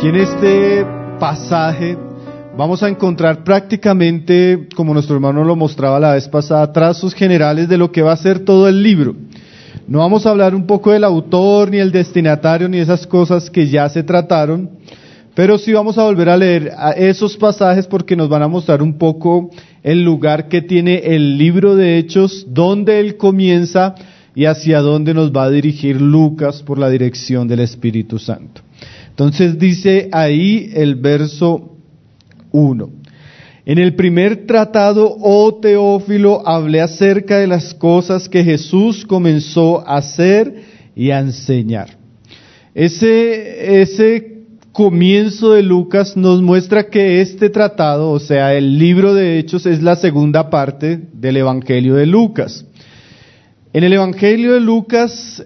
Aquí en este pasaje vamos a encontrar prácticamente, como nuestro hermano lo mostraba la vez pasada, trazos generales de lo que va a ser todo el libro. No vamos a hablar un poco del autor, ni el destinatario, ni esas cosas que ya se trataron, pero sí vamos a volver a leer a esos pasajes porque nos van a mostrar un poco el lugar que tiene el libro de Hechos, dónde él comienza y hacia dónde nos va a dirigir Lucas por la dirección del Espíritu Santo. Entonces dice ahí el verso 1. En el primer tratado, oh Teófilo, hablé acerca de las cosas que Jesús comenzó a hacer y a enseñar. Ese comienzo de Lucas nos muestra que este tratado, o sea, el libro de Hechos, es la segunda parte del Evangelio de Lucas. En el Evangelio de Lucas,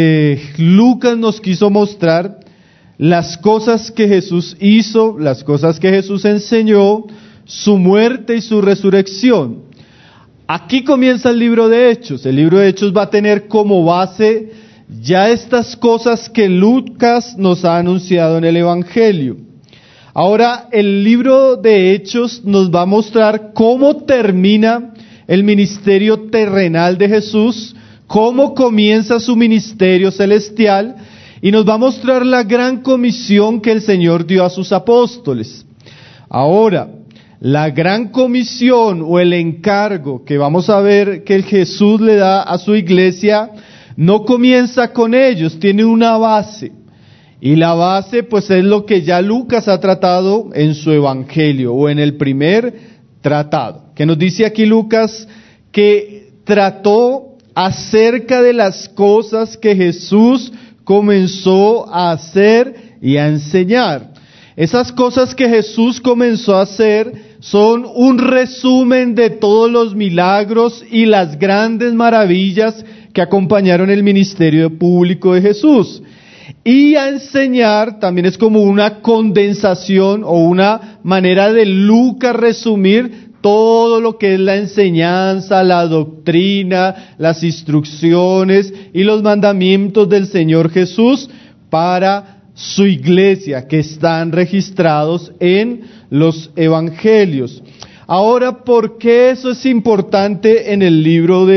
Lucas nos quiso mostrar las cosas que Jesús hizo, las cosas que Jesús enseñó, su muerte y su resurrección. Aquí comienza el libro de Hechos. El libro de Hechos va a tener como base ya estas cosas que Lucas nos ha anunciado en el Evangelio. Ahora, el libro de Hechos nos va a mostrar cómo termina el ministerio terrenal de Jesús, cómo comienza su ministerio celestial, y nos va a mostrar la gran comisión que el Señor dio a sus apóstoles. Ahora, la gran comisión o el encargo que vamos a ver que el Jesús le da a su iglesia no comienza con ellos, tiene una base. Y la base pues es lo que ya Lucas ha tratado en su evangelio o en el primer tratado. Que nos dice aquí Lucas que trató acerca de las cosas que Jesús comenzó a hacer y a enseñar. Esas cosas que Jesús comenzó a hacer son un resumen de todos los milagros y las grandes maravillas que acompañaron el ministerio público de Jesús. Y a enseñar también es como una condensación o una manera de Lucas resumir todo lo que es la enseñanza, la doctrina, las instrucciones y los mandamientos del Señor Jesús para su iglesia, que están registrados en los evangelios. Ahora, ¿por qué eso es importante en el libro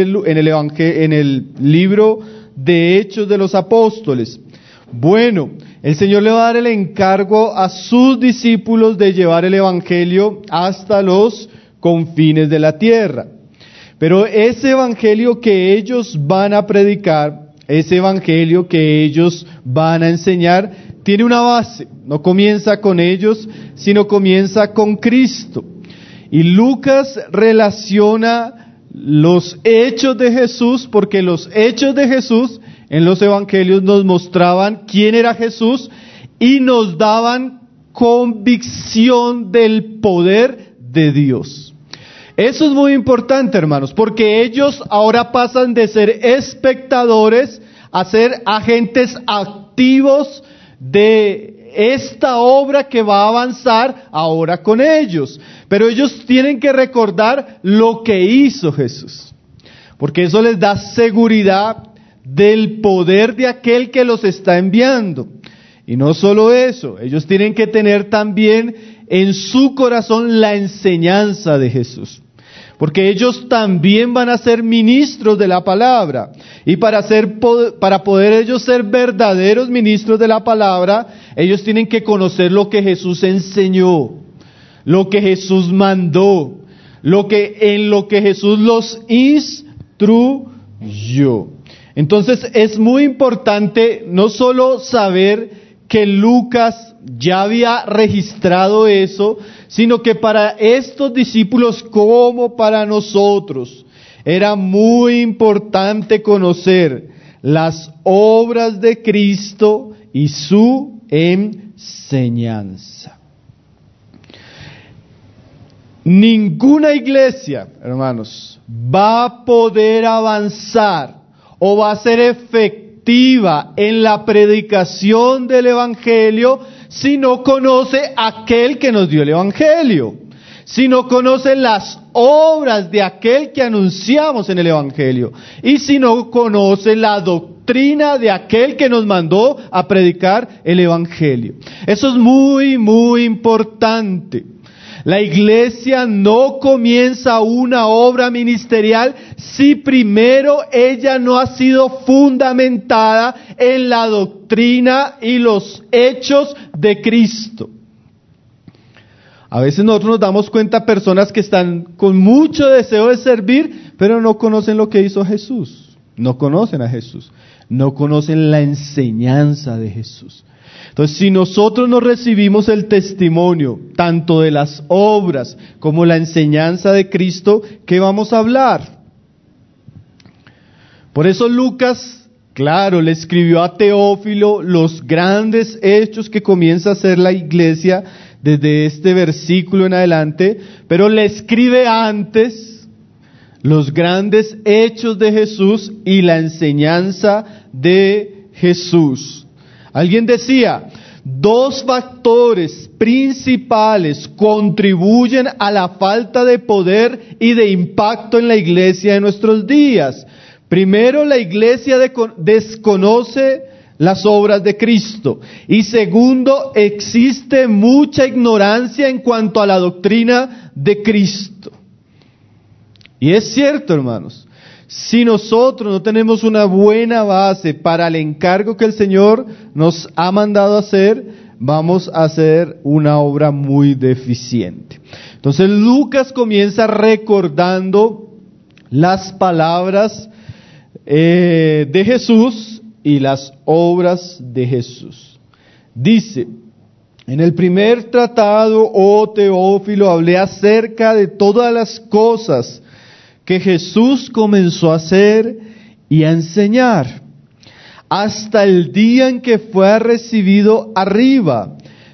en el libro de Hechos de los Apóstoles? Bueno, el Señor le va a dar el encargo a sus discípulos de llevar el evangelio hasta los confines de la tierra. Pero ese evangelio que ellos van a predicar, ese evangelio que ellos van a enseñar, tiene una base. No comienza con ellos, sino comienza con Cristo. Y Lucas relaciona los hechos de Jesús, porque los hechos de Jesús en los evangelios nos mostraban quién era Jesús y nos daban convicción del poder de Dios. Eso es muy importante, hermanos, porque ellos ahora pasan de ser espectadores a ser agentes activos de esta obra que va a avanzar ahora con ellos. Pero ellos tienen que recordar lo que hizo Jesús, porque eso les da seguridad del poder de aquel que los está enviando. Y no solo eso, ellos tienen que tener también en su corazón la enseñanza de Jesús, porque ellos también van a ser ministros de la palabra, y para poder ellos ser verdaderos ministros de la palabra, ellos tienen que conocer lo que Jesús enseñó, lo que Jesús mandó, en lo que Jesús los instruyó. Entonces es muy importante no solo saber que Lucas ya había registrado eso, sino que para estos discípulos como para nosotros era muy importante conocer las obras de Cristo y su enseñanza. Ninguna iglesia, hermanos, va a poder avanzar o va a ser efectiva en la predicación del evangelio si no conoce aquel que nos dio el evangelio, si no conoce las obras de aquel que anunciamos en el evangelio, y si no conoce la doctrina doctrina de aquel que nos mandó a predicar el Evangelio. Eso es muy, muy importante. La iglesia no comienza una obra ministerial si primero ella no ha sido fundamentada en la doctrina y los hechos de Cristo. A veces nosotros nos damos cuenta personas que están con mucho deseo de servir, pero no conocen lo que hizo Jesús. No conocen a Jesús. No conocen la enseñanza de Jesús. Entonces, si nosotros no recibimos el testimonio, tanto de las obras como la enseñanza de Cristo, ¿qué vamos a hablar? Por eso Lucas, claro, le escribió a Teófilo los grandes hechos que comienza a hacer la iglesia desde este versículo en adelante, pero le escribe antes los grandes hechos de Jesús y la enseñanza de Jesús. Alguien decía, 2 factores principales contribuyen a la falta de poder y de impacto en la iglesia de nuestros días. Primero, la iglesia desconoce las obras de Cristo. Y segundo, existe mucha ignorancia en cuanto a la doctrina de Cristo. Y es cierto, hermanos. Si nosotros no tenemos una buena base para el encargo que el Señor nos ha mandado hacer, vamos a hacer una obra muy deficiente. Entonces Lucas comienza recordando las palabras de Jesús y las obras de Jesús. Dice, en el primer tratado, oh Teófilo, hablé acerca de todas las cosas que Jesús comenzó a hacer y a enseñar, hasta el día en que fue recibido arriba,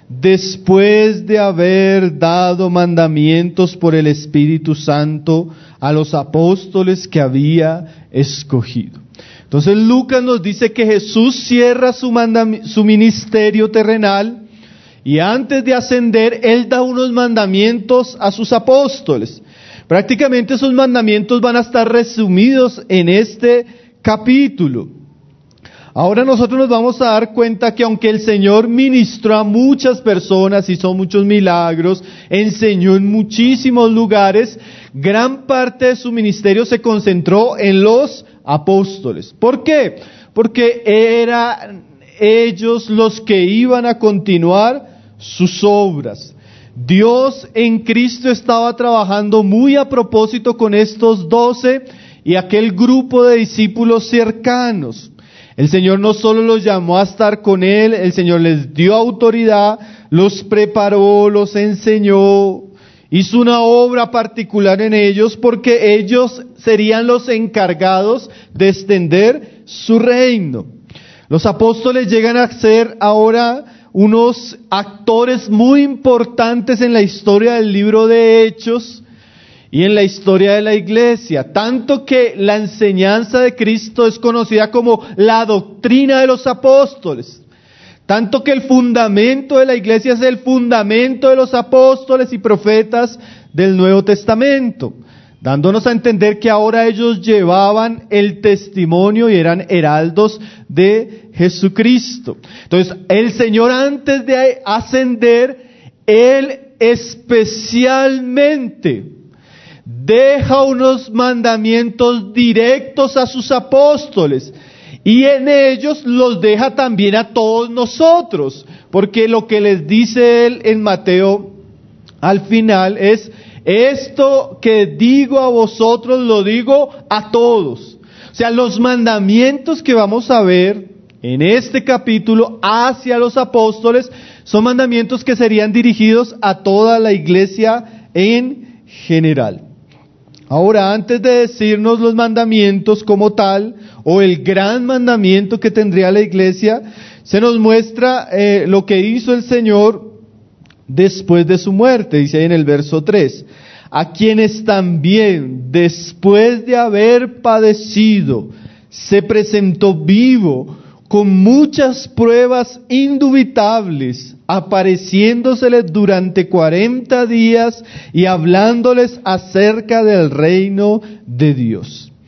después de haber dado mandamientos por el Espíritu Santo a los apóstoles que había escogido. Entonces Lucas nos dice que Jesús cierra su ministerio terrenal y antes de ascender, Él da unos mandamientos a sus apóstoles. Prácticamente esos mandamientos van a estar resumidos en este capítulo. Ahora nosotros nos vamos a dar cuenta que aunque el Señor ministró a muchas personas, hizo muchos milagros, enseñó en muchísimos lugares, gran parte de su ministerio se concentró en los apóstoles. ¿Por qué? Porque eran ellos los que iban a continuar sus obras. Dios en Cristo estaba trabajando muy a propósito con estos 12 y aquel grupo de discípulos cercanos. El Señor no solo los llamó a estar con Él, el Señor les dio autoridad, los preparó, los enseñó, hizo una obra particular en ellos porque ellos serían los encargados de extender su reino. Los apóstoles llegan a ser ahora unos actores muy importantes en la historia del libro de Hechos y en la historia de la iglesia, tanto que la enseñanza de Cristo es conocida como la doctrina de los apóstoles, tanto que el fundamento de la iglesia es el fundamento de los apóstoles y profetas del Nuevo Testamento, dándonos a entender que ahora ellos llevaban el testimonio y eran heraldos de Jesucristo. Entonces, el Señor antes de ascender, Él especialmente deja unos mandamientos directos a sus apóstoles y en ellos los deja también a todos nosotros, porque lo que les dice Él en Mateo al final es: esto que digo a vosotros lo digo a todos. O sea, los mandamientos que vamos a ver en este capítulo hacia los apóstoles son mandamientos que serían dirigidos a toda la iglesia en general. Ahora, antes de decirnos los mandamientos como tal, o el gran mandamiento que tendría la iglesia, se nos muestra lo que hizo el Señor después de su muerte. Dice ahí en el verso 3, a quienes también después de haber padecido se presentó vivo con muchas pruebas indubitables, apareciéndoseles durante 40 días y hablándoles acerca del reino de Dios.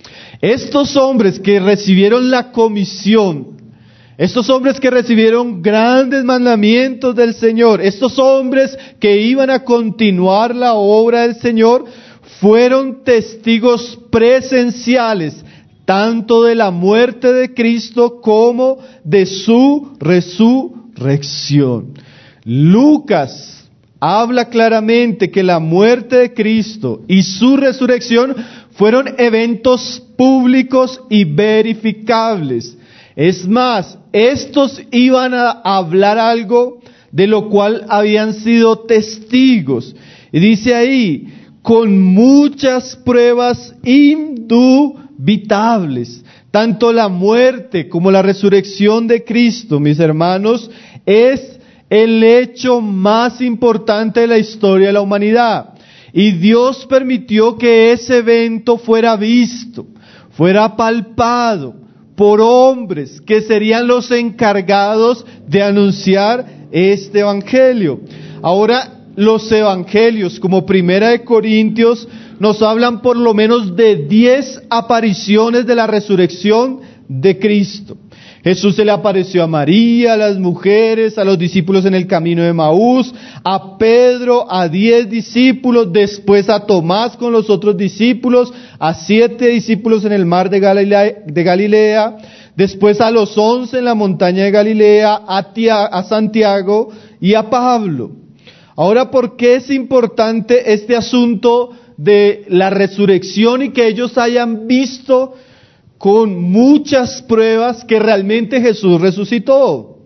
Estos hombres que recibieron la comisión, estos hombres que recibieron grandes mandamientos del Señor, estos hombres que iban a continuar la obra del Señor, fueron testigos presenciales, tanto de la muerte de Cristo como de su resurrección. Lucas habla claramente que la muerte de Cristo y su resurrección fueron eventos públicos y verificables. Es más, estos iban a hablar algo de lo cual habían sido testigos. Y dice ahí, con muchas pruebas indubitables. Tanto la muerte como la resurrección de Cristo, mis hermanos, es el hecho más importante de la historia de la humanidad. Y Dios permitió que ese evento fuera visto, fuera palpado por hombres que serían los encargados de anunciar este evangelio. Ahora, los evangelios, como Primera de Corintios, nos hablan por lo menos de 10 apariciones de la resurrección de Cristo. Jesús se le apareció a María, a las mujeres, a los discípulos en el camino de Emaús, a Pedro, a 10 discípulos, después a Tomás con los otros discípulos, a 7 discípulos en el mar de Galilea, después a los 11 en la montaña de Galilea, a Santiago y a Pablo. Ahora, ¿por qué es importante este asunto de la resurrección y que ellos hayan visto con muchas pruebas que realmente Jesús resucitó?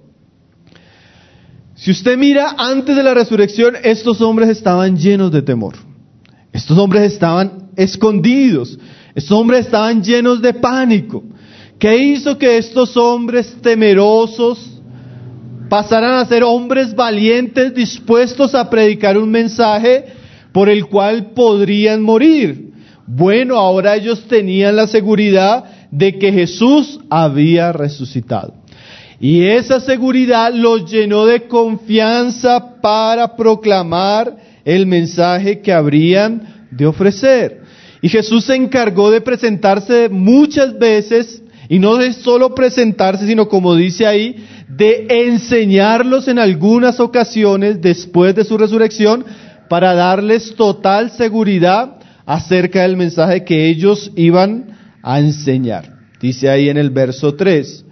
Si usted mira antes de la resurrección, estos hombres estaban llenos de temor. Estos hombres estaban escondidos. Estos hombres estaban llenos de pánico. ¿Qué hizo que estos hombres temerosos pasaran a ser hombres valientes dispuestos a predicar un mensaje por el cual podrían morir? Bueno, ahora ellos tenían la seguridad de que Jesús había resucitado. Y esa seguridad los llenó de confianza para proclamar el mensaje que habrían de ofrecer. Y Jesús se encargó de presentarse muchas veces, y no de solo presentarse, sino como dice ahí, de enseñarlos en algunas ocasiones después de su resurrección para darles total seguridad acerca del mensaje que ellos iban a enseñar. Dice ahí en el verso 3,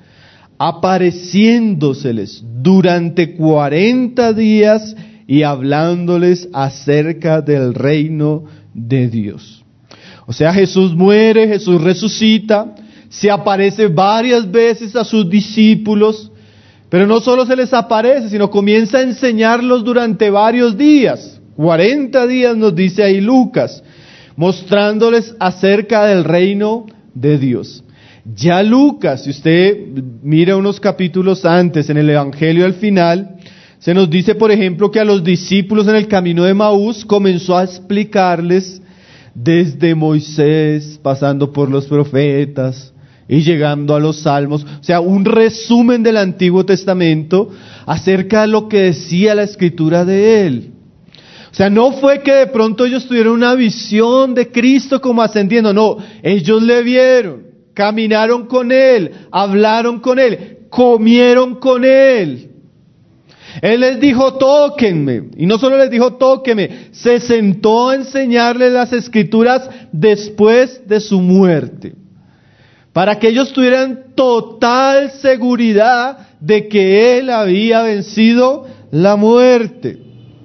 apareciéndoseles durante 40 días y hablándoles acerca del reino de Dios. O sea, Jesús muere, Jesús resucita, se aparece varias veces a sus discípulos, pero no solo se les aparece, sino comienza a enseñarlos durante varios días, 40 días nos dice ahí Lucas, mostrándoles acerca del reino de Dios. Ya Lucas, si usted mira unos capítulos antes, en el Evangelio al final, se nos dice, por ejemplo, que a los discípulos en el camino de Emaús comenzó a explicarles desde Moisés, pasando por los profetas y llegando a los salmos, o sea, un resumen del Antiguo Testamento acerca de lo que decía la Escritura de él. O sea, no fue que de pronto ellos tuvieron una visión de Cristo como ascendiendo, no, ellos le vieron, caminaron con él, hablaron con él, comieron con él. Él les dijo, tóquenme, y no solo les dijo, tóquenme, se sentó a enseñarles las Escrituras después de su muerte, para que ellos tuvieran total seguridad de que Él había vencido la muerte.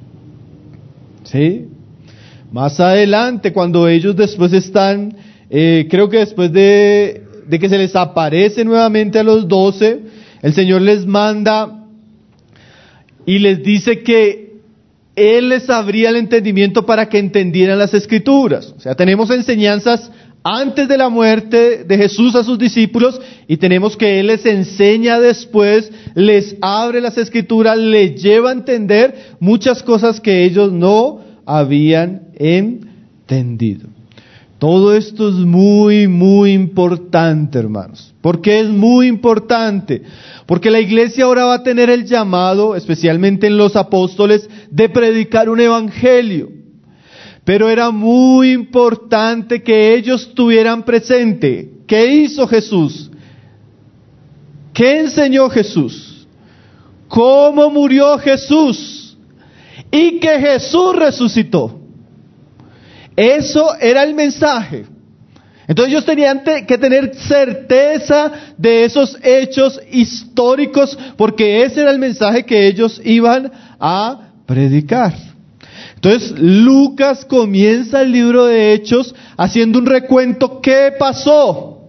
¿Sí? Más adelante, cuando ellos después están, creo que después de que se les aparece nuevamente a los 12, el Señor les manda y les dice que Él les abría el entendimiento para que entendieran las Escrituras. O sea, tenemos enseñanzas antes de la muerte de Jesús a sus discípulos y tenemos que Él les enseña después, les abre las Escrituras, les lleva a entender muchas cosas que ellos no habían entendido. Todo esto es muy, muy importante, hermanos. ¿Por qué es muy importante? Porque la iglesia ahora va a tener el llamado, especialmente en los apóstoles, de predicar un evangelio. Pero era muy importante que ellos tuvieran presente ¿Qué hizo Jesús? ¿Qué enseñó Jesús? ¿Cómo murió Jesús? Y que Jesús resucitó. Eso era el mensaje. Entonces ellos tenían que tener certeza de esos hechos históricos, porque ese era el mensaje que ellos iban a predicar. Entonces Lucas comienza el libro de Hechos haciendo un recuento. ¿Qué pasó?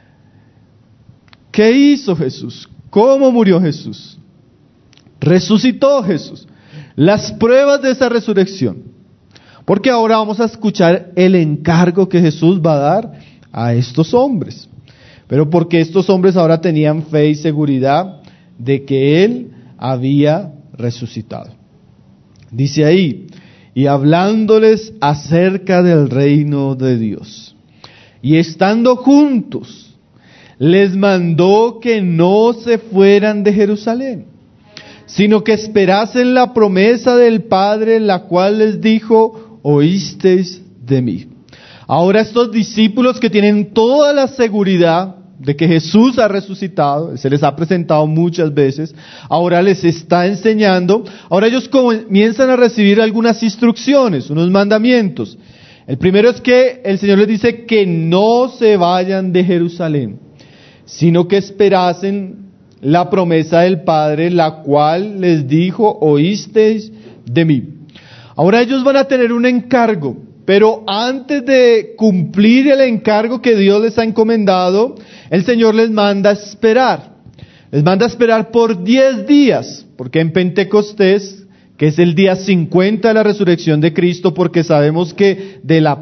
¿Qué hizo Jesús? ¿Cómo murió Jesús? ¿Resucitó Jesús? Las pruebas de esa resurrección. Porque ahora vamos a escuchar el encargo que Jesús va a dar a estos hombres. Pero porque estos hombres ahora tenían fe y seguridad de que Él había resucitado. Dice ahí, y hablándoles acerca del reino de Dios. Y estando juntos, les mandó que no se fueran de Jerusalén, sino que esperasen la promesa del Padre, la cual les dijo, oísteis de mí. Ahora estos discípulos que tienen toda la seguridad de que Jesús ha resucitado, se les ha presentado muchas veces, ahora les está enseñando, ahora ellos comienzan a recibir algunas instrucciones, unos mandamientos. El primero es que el Señor les dice que no se vayan de Jerusalén, sino que esperasen la promesa del Padre, la cual les dijo, oísteis de mí. Ahora ellos van a tener un encargo, pero antes de cumplir el encargo que Dios les ha encomendado, el Señor les manda a esperar. Les manda a esperar por 10 días, porque en Pentecostés, que es el día 50 de la resurrección de Cristo, porque sabemos que de la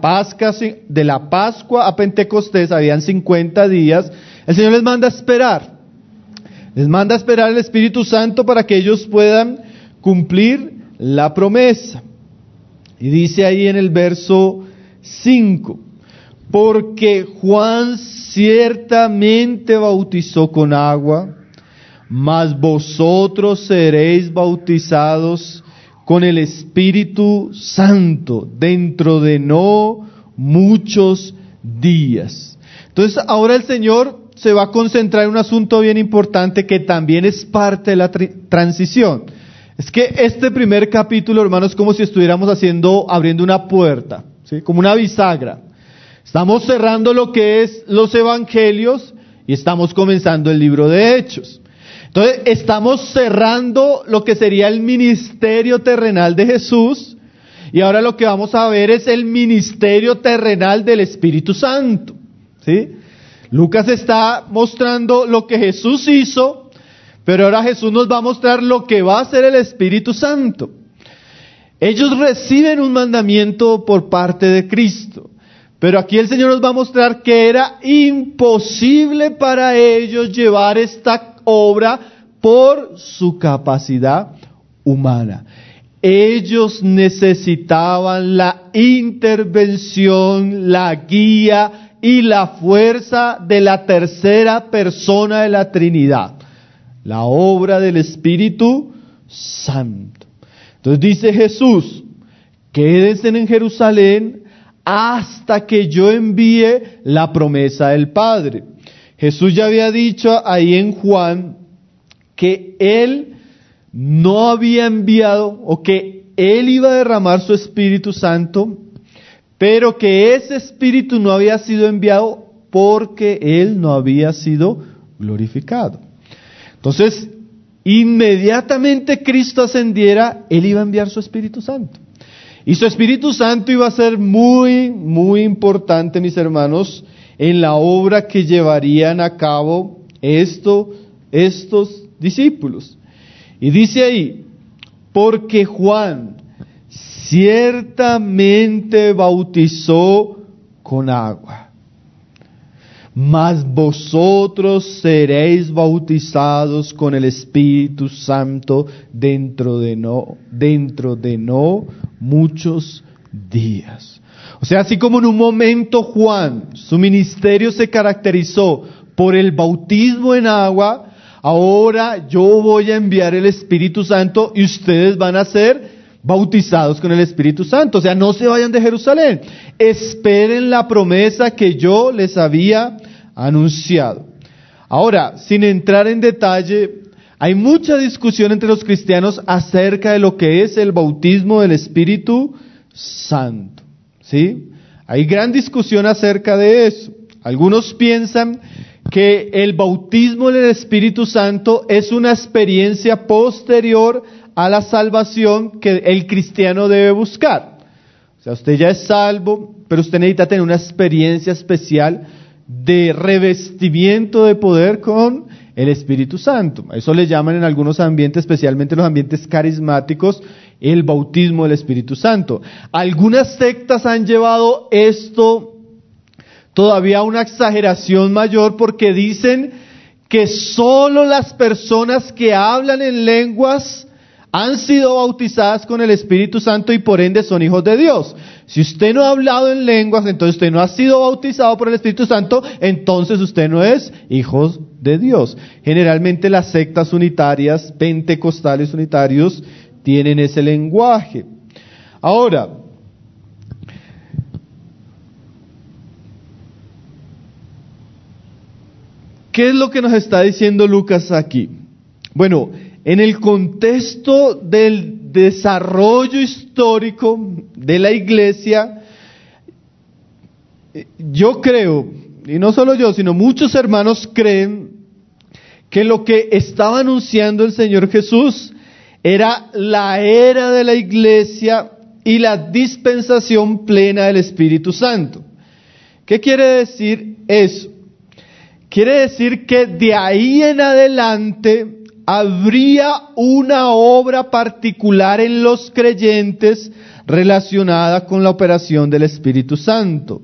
Pascua a Pentecostés habían 50 días, el Señor les manda a esperar. Les manda a esperar el Espíritu Santo para que ellos puedan cumplir la promesa. Y dice ahí en el verso 5, porque Juan ciertamente bautizó con agua, mas vosotros seréis bautizados con el Espíritu Santo dentro de no muchos días. Entonces ahora el Señor se va a concentrar en un asunto bien importante que también es parte de la transición. Es que este primer capítulo, hermanos, es como si estuviéramos abriendo una puerta, ¿sí? Como una bisagra. Estamos cerrando lo que es los evangelios y estamos comenzando el libro de Hechos. Entonces, estamos cerrando lo que sería el ministerio terrenal de Jesús, y ahora lo que vamos a ver es el ministerio terrenal del Espíritu Santo, ¿sí? Lucas está mostrando lo que Jesús hizo, pero ahora Jesús nos va a mostrar lo que va a hacer el Espíritu Santo. Ellos reciben un mandamiento por parte de Cristo, pero aquí el Señor nos va a mostrar que era imposible para ellos llevar esta obra por su capacidad humana. Ellos necesitaban la intervención, la guía y la fuerza de la tercera persona de la Trinidad, la obra del Espíritu Santo. Entonces dice Jesús, quédense en Jerusalén hasta que yo envíe la promesa del Padre. Jesús ya había dicho ahí en Juan que Él no había enviado, o que Él iba a derramar su Espíritu Santo, pero que ese Espíritu no había sido enviado porque Él no había sido glorificado. Entonces, inmediatamente Cristo ascendiera, Él iba a enviar su Espíritu Santo. Y su Espíritu Santo iba a ser muy, muy importante, mis hermanos, en la obra que llevarían a cabo estos discípulos. Y dice ahí, porque Juan ciertamente bautizó con agua, mas vosotros seréis bautizados con el Espíritu Santo dentro de no muchos días. O sea, así como en un momento Juan, su ministerio se caracterizó por el bautismo en agua, ahora yo voy a enviar el Espíritu Santo y ustedes van a ser bautizados con el Espíritu Santo. O sea, no se vayan de Jerusalén, esperen la promesa que yo les había anunciado. Ahora, sin entrar en detalle, hay mucha discusión entre los cristianos acerca de lo que es el bautismo del Espíritu Santo, ¿sí? Hay gran discusión acerca de eso. Algunos piensan que el bautismo del Espíritu Santo es una experiencia posterior a la salvación que el cristiano debe buscar. O sea, usted ya es salvo, pero usted necesita tener una experiencia especial de revestimiento de poder con el Espíritu Santo. Eso le llaman en algunos ambientes, especialmente los ambientes carismáticos, el bautismo del Espíritu Santo. Algunas sectas han llevado esto todavía a una exageración mayor porque dicen que solo las personas que hablan en lenguas han sido bautizadas con el Espíritu Santo y por ende son hijos de Dios. Si usted no ha hablado en lenguas, entonces usted no ha sido bautizado por el Espíritu Santo, entonces usted no es hijo de Dios. Generalmente las sectas unitarias, pentecostales unitarios, tienen ese lenguaje. Ahora, ¿qué es lo que nos está diciendo Lucas aquí? Bueno, en el contexto del desarrollo histórico de la iglesia, yo creo, y no solo yo, sino muchos hermanos creen que lo que estaba anunciando el Señor Jesús era la era de la iglesia y la dispensación plena del Espíritu Santo. ¿Qué quiere decir eso? Quiere decir que de ahí en adelante habría una obra particular en los creyentes relacionada con la operación del Espíritu Santo.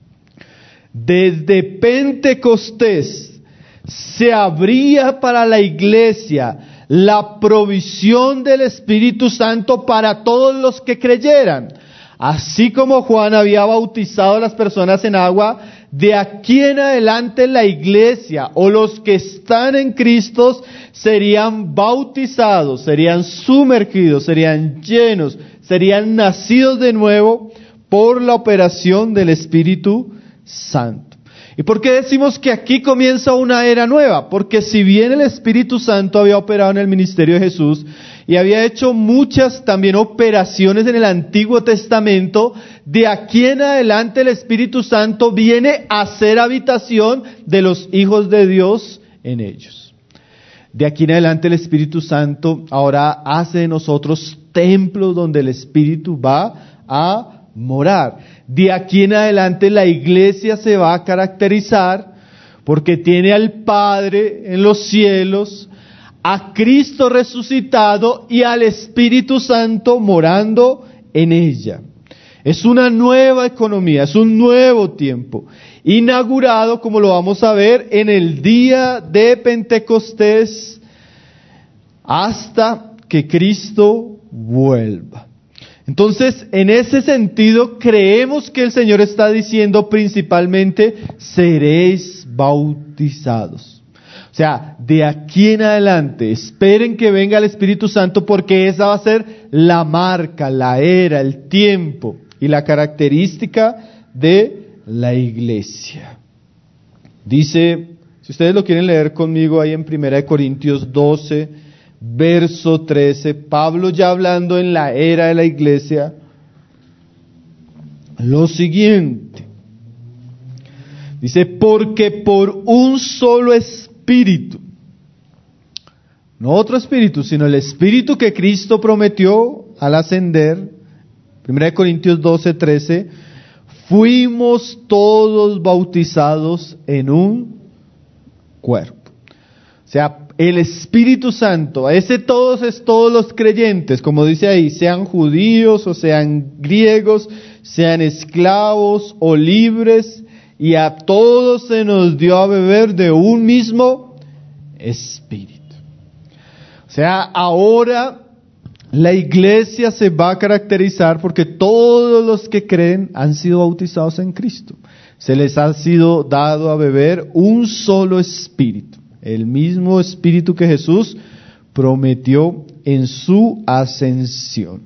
Desde Pentecostés se abría para la iglesia la provisión del Espíritu Santo para todos los que creyeran. Así como Juan había bautizado a las personas en agua, de aquí en adelante la iglesia o los que están en Cristo serían bautizados, serían sumergidos, serían llenos, serían nacidos de nuevo por la operación del Espíritu Santo. ¿Y por qué decimos que aquí comienza una era nueva? Porque si bien el Espíritu Santo había operado en el ministerio de Jesús y había hecho muchas también operaciones en el Antiguo Testamento, de aquí en adelante el Espíritu Santo viene a ser habitación de los hijos de Dios en ellos. De aquí en adelante el Espíritu Santo ahora hace de nosotros templos donde el Espíritu va a morar. De aquí en adelante la iglesia se va a caracterizar porque tiene al Padre en los cielos, a Cristo resucitado y al Espíritu Santo morando en ella. Es una nueva economía, es un nuevo tiempo, inaugurado, como lo vamos a ver, en el día de Pentecostés, hasta que Cristo vuelva. Entonces, en ese sentido, creemos que el Señor está diciendo principalmente, seréis bautizados. O sea, de aquí en adelante, esperen que venga el Espíritu Santo porque esa va a ser la marca, la era, el tiempo y la característica de la iglesia. Dice, si ustedes lo quieren leer conmigo ahí en 1 Corintios 12, verso 13, Pablo ya hablando en la era de la iglesia, lo siguiente. Dice, porque por un solo espíritu, no otro espíritu, sino el espíritu que Cristo prometió al ascender, 1 Corintios 12, 13, fuimos todos bautizados en un cuerpo. O sea, el Espíritu Santo, a ese todos es todos los creyentes, como dice ahí, sean judíos o sean griegos, sean esclavos o libres, y a todos se nos dio a beber de un mismo Espíritu. O sea, ahora la iglesia se va a caracterizar porque todos los que creen han sido bautizados en Cristo. Se les ha sido dado a beber un solo Espíritu. El mismo Espíritu que Jesús prometió en su ascensión.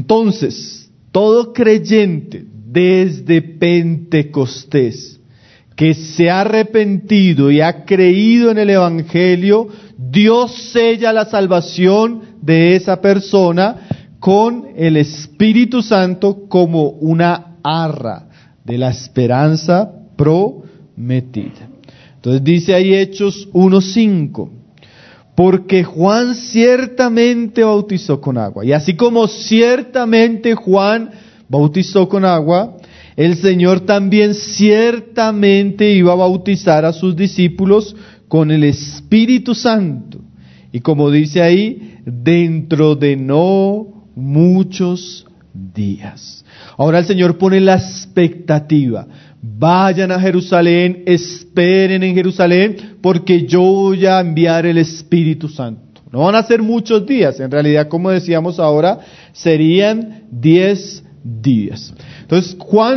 Entonces, todo creyente desde Pentecostés que se ha arrepentido y ha creído en el Evangelio, Dios sella la salvación de esa persona con el Espíritu Santo como una arra de la esperanza prometida. Entonces dice ahí Hechos 1:5, porque Juan ciertamente bautizó con agua, y así como ciertamente Juan bautizó con agua, el Señor también ciertamente iba a bautizar a sus discípulos con el Espíritu Santo. Y como dice ahí, dentro de no muchos días. Ahora el Señor pone la expectativa. Vayan a Jerusalén, esperen en Jerusalén, porque yo voy a enviar el Espíritu Santo. No van a ser muchos días, en realidad, como decíamos ahora, serían 10 días. Entonces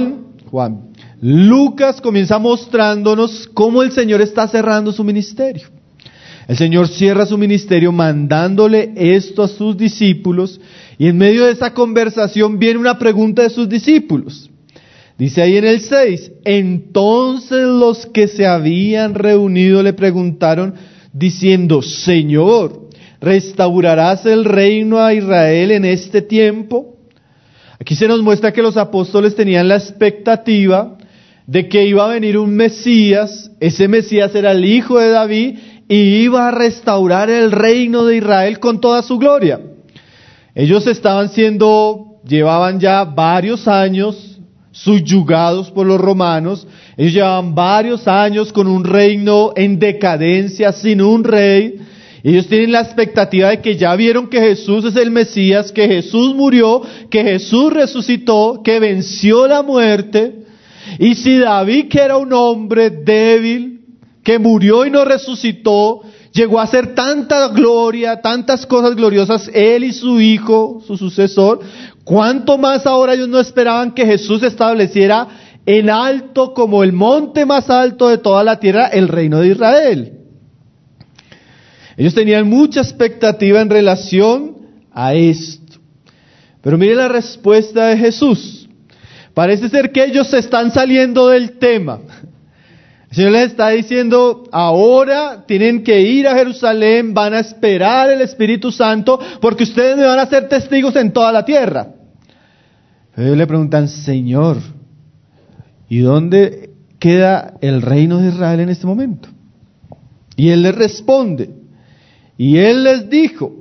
Lucas comienza mostrándonos cómo el Señor está cerrando su ministerio. El Señor cierra su ministerio mandándole esto a sus discípulos, y en medio de esa conversación viene una pregunta de sus discípulos. Dice ahí en el 6, entonces los que se habían reunido le preguntaron diciendo, Señor, ¿restaurarás el reino a Israel en este tiempo? Aquí se nos muestra que los apóstoles tenían la expectativa de que iba a venir un Mesías, ese Mesías era el hijo de David, y iba a restaurar el reino de Israel con toda su gloria. Ellos llevaban ya varios años subyugados por los romanos, ellos llevaban varios años con un reino en decadencia, sin un rey. Ellos tienen la expectativa de que ya vieron que Jesús es el Mesías, que Jesús murió, que Jesús resucitó, que venció la muerte. Y si David, que era un hombre débil, que murió y no resucitó, llegó a hacer tanta gloria, tantas cosas gloriosas, él y su hijo, su sucesor, ¿cuánto más ahora ellos no esperaban que Jesús estableciera en alto, como el monte más alto de toda la tierra, el reino de Israel? Ellos tenían mucha expectativa en relación a esto. Pero mire la respuesta de Jesús. Parece ser que ellos se están saliendo del tema. El Señor les está diciendo, ahora tienen que ir a Jerusalén, van a esperar el Espíritu Santo, porque ustedes me van a ser testigos en toda la tierra. Pero ellos le preguntan, Señor, ¿y dónde queda el reino de Israel en este momento? Y Él les responde, y Él les dijo,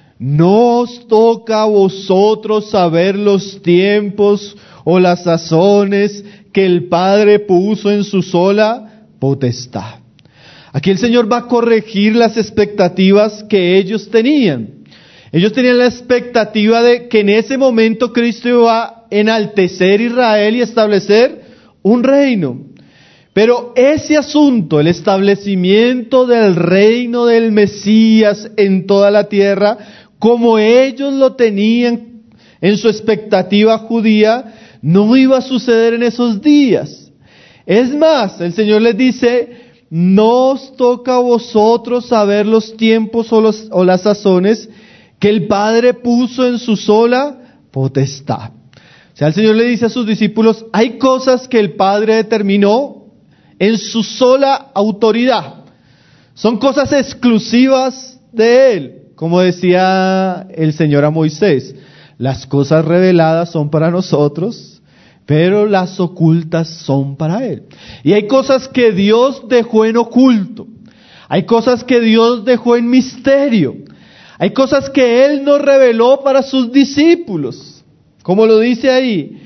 no os toca a vosotros saber los tiempos o las sazones que el Padre puso en su sola potestad. Aquí el Señor va a corregir las expectativas que ellos tenían. Ellos tenían la expectativa de que en ese momento Cristo iba a enaltecer Israel y establecer un reino. Pero ese asunto, el establecimiento del reino del Mesías en toda la tierra, como ellos lo tenían en su expectativa judía, no iba a suceder en esos días. Es más, el Señor les dice, no os toca a vosotros saber los tiempos o las sazones que el Padre puso en su sola potestad. O sea, el Señor le dice a sus discípulos, hay cosas que el Padre determinó en su sola autoridad. Son cosas exclusivas de Él, como decía el Señor a Moisés. Las cosas reveladas son para nosotros, pero las ocultas son para Él. Y hay cosas que Dios dejó en oculto. Hay cosas que Dios dejó en misterio. Hay cosas que Él nos reveló para sus discípulos. Como lo dice ahí,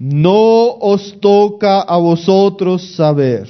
no os toca a vosotros saber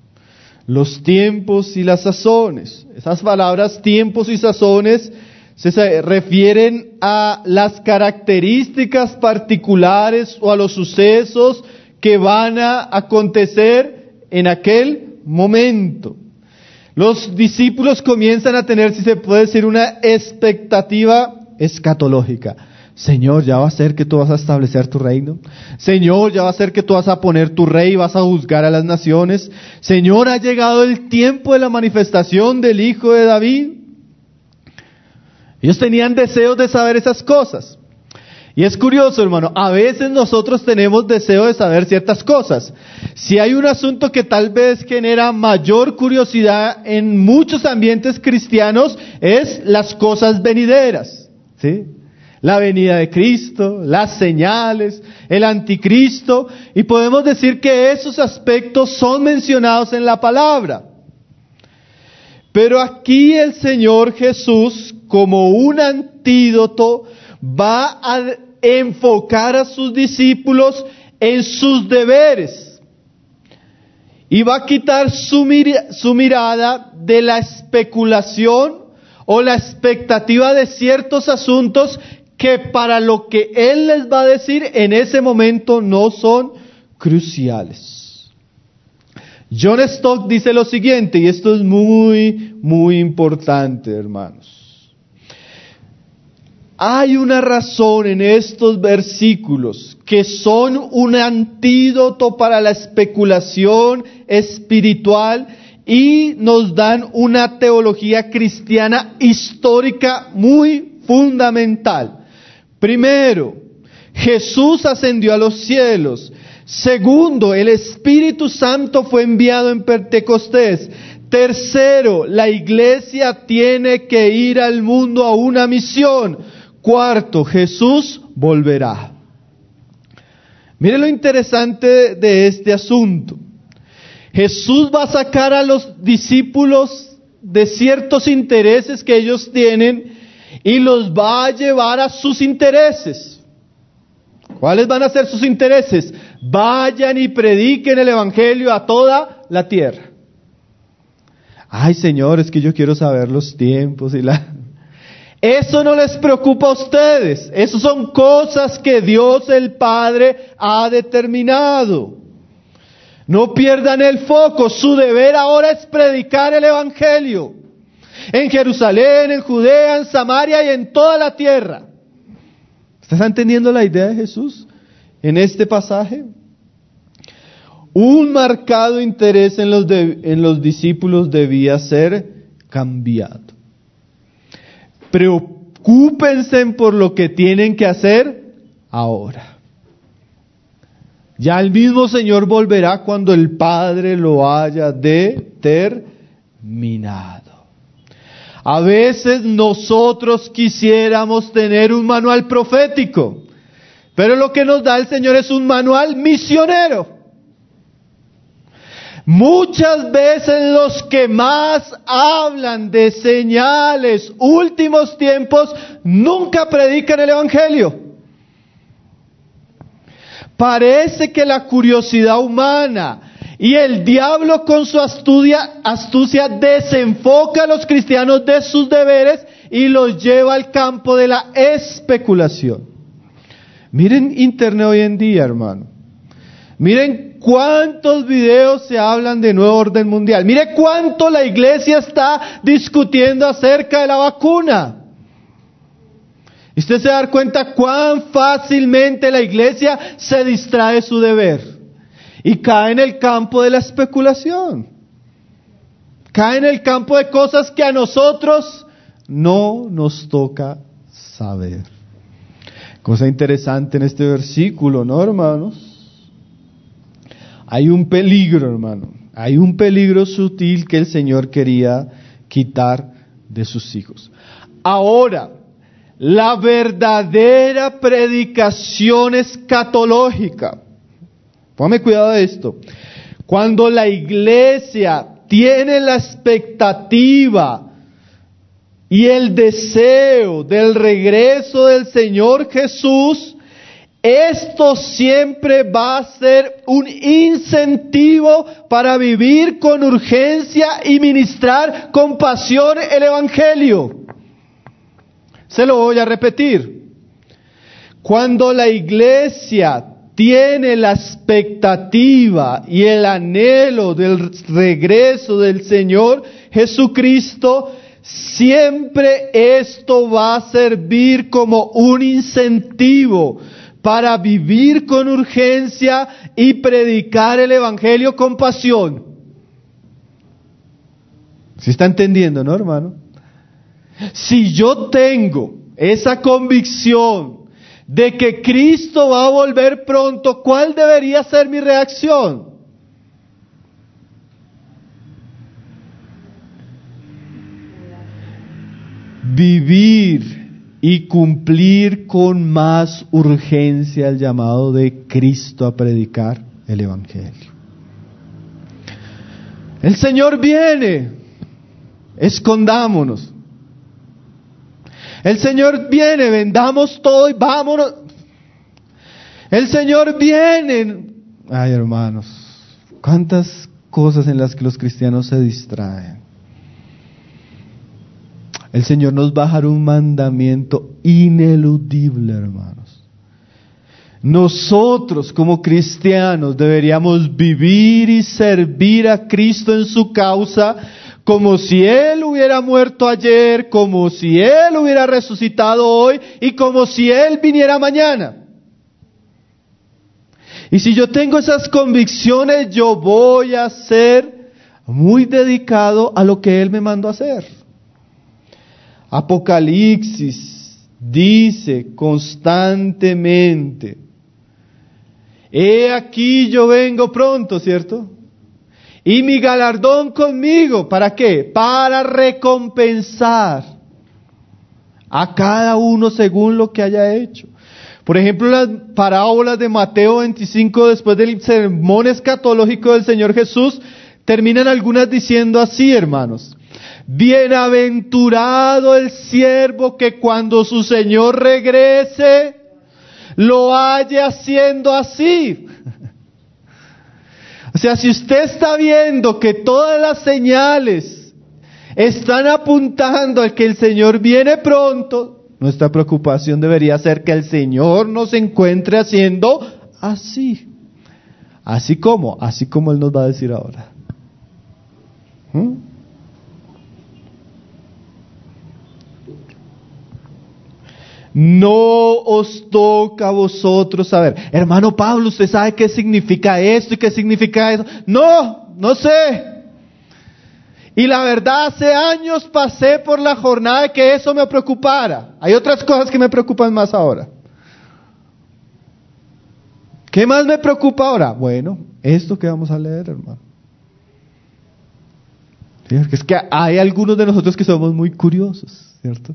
los tiempos y las sazones. Esas palabras, tiempos y sazones, se refieren a las características particulares o a los sucesos que van a acontecer en aquel momento. Los discípulos comienzan a tener, si se puede decir, una expectativa escatológica. Señor, ¿ya va a ser que tú vas a establecer tu reino? Señor, ¿ya va a ser que tú vas a poner tu rey y vas a juzgar a las naciones? Señor, ¿ha llegado el tiempo de la manifestación del Hijo de David? Ellos tenían deseos de saber esas cosas. Y es curioso, hermano, a veces nosotros tenemos deseo de saber ciertas cosas. Si hay un asunto que tal vez genera mayor curiosidad en muchos ambientes cristianos, es las cosas venideras, ¿sí? La venida de Cristo, las señales, el anticristo, y podemos decir que esos aspectos son mencionados en la palabra. Pero aquí el Señor Jesús, como un antídoto, va a enfocar a sus discípulos en sus deberes y va a quitar su mirada de la especulación o la expectativa de ciertos asuntos que para lo que Él les va a decir en ese momento no son cruciales. John Stott dice lo siguiente, y esto es muy, muy importante, hermanos. Hay una razón en estos versículos que son un antídoto para la especulación espiritual y nos dan una teología cristiana histórica muy fundamental. Primero, Jesús ascendió a los cielos. Segundo, el Espíritu Santo fue enviado en Pentecostés. Tercero, la iglesia tiene que ir al mundo a una misión. Cuarto, Jesús volverá. Mire lo interesante de este asunto. Jesús va a sacar a los discípulos de ciertos intereses que ellos tienen y los va a llevar a sus intereses. ¿Cuáles van a ser sus intereses? Vayan y prediquen el evangelio a toda la tierra. Ay, Señor, es que yo quiero saber los tiempos y Eso no les preocupa a ustedes. Eso son cosas que Dios el Padre ha determinado. No pierdan el foco. Su deber ahora es predicar el evangelio. En Jerusalén, en Judea, en Samaria y en toda la tierra. ¿Estás entendiendo la idea de Jesús en este pasaje? Un marcado interés en los discípulos debía ser cambiado. Preocúpense por lo que tienen que hacer ahora. Ya el mismo Señor volverá cuando el Padre lo haya determinado. A veces nosotros quisiéramos tener un manual profético, pero lo que nos da el Señor es un manual misionero. Muchas veces los que más hablan de señales, últimos tiempos, nunca predican el evangelio. Parece que la curiosidad humana y el diablo con su astucia desenfoca a los cristianos de sus deberes y los lleva al campo de la especulación. Miren internet hoy en día, hermano. Miren cuántos videos se hablan de nuevo orden mundial. Mire cuánto la iglesia está discutiendo acerca de la vacuna. Y usted se da cuenta cuán fácilmente la iglesia se distrae de su deber y cae en el campo de la especulación. Cae en el campo de cosas que a nosotros no nos toca saber. Cosa interesante en este versículo, ¿no, hermanos? Hay un peligro, hermano. Hay un peligro sutil que el Señor quería quitar de sus hijos. Ahora, la verdadera predicación escatológica. Póngame cuidado de esto. Cuando la iglesia tiene la expectativa y el deseo del regreso del Señor Jesús, esto siempre va a ser un incentivo para vivir con urgencia y ministrar con pasión el evangelio. Se lo voy a repetir. Cuando la iglesia tiene la expectativa y el anhelo del regreso del Señor Jesucristo, siempre esto va a servir como un incentivo para vivir con urgencia y predicar el evangelio con pasión. ¿Sí está entendiendo, no, hermano? Si yo tengo esa convicción de que Cristo va a volver pronto, ¿cuál debería ser mi reacción? Vivir y cumplir con más urgencia el llamado de Cristo a predicar el Evangelio. El Señor viene, escondámonos. El Señor viene, vendamos todo y vámonos. El Señor viene. Ay, hermanos, cuántas cosas en las que los cristianos se distraen. El Señor nos va a dejar un mandamiento ineludible, hermanos. Nosotros como cristianos deberíamos vivir y servir a Cristo en su causa como si Él hubiera muerto ayer, como si Él hubiera resucitado hoy y como si Él viniera mañana. Y si yo tengo esas convicciones, yo voy a ser muy dedicado a lo que Él me mandó a hacer. Apocalipsis dice constantemente, he aquí yo vengo pronto, ¿cierto? Y mi galardón conmigo, ¿para qué? Para recompensar a cada uno según lo que haya hecho. Por ejemplo, las parábolas de Mateo 25, después del sermón escatológico del Señor Jesús, terminan algunas diciendo así, hermanos: bienaventurado el siervo que cuando su Señor regrese, lo halle haciendo así. O sea, si usted está viendo que todas las señales están apuntando a que el Señor viene pronto, nuestra preocupación debería ser que el Señor nos encuentre haciendo así. Así como Él nos va a decir ahora. No os toca a vosotros saber. Hermano Pablo, ¿usted sabe qué significa esto y qué significa eso? No sé. Y la verdad, hace años pasé por la jornada de que eso me preocupara. Hay otras cosas que me preocupan más ahora. ¿Qué más me preocupa ahora? Bueno, esto que vamos a leer, hermano. ¿Sí? Es que hay algunos de nosotros que somos muy curiosos, ¿cierto?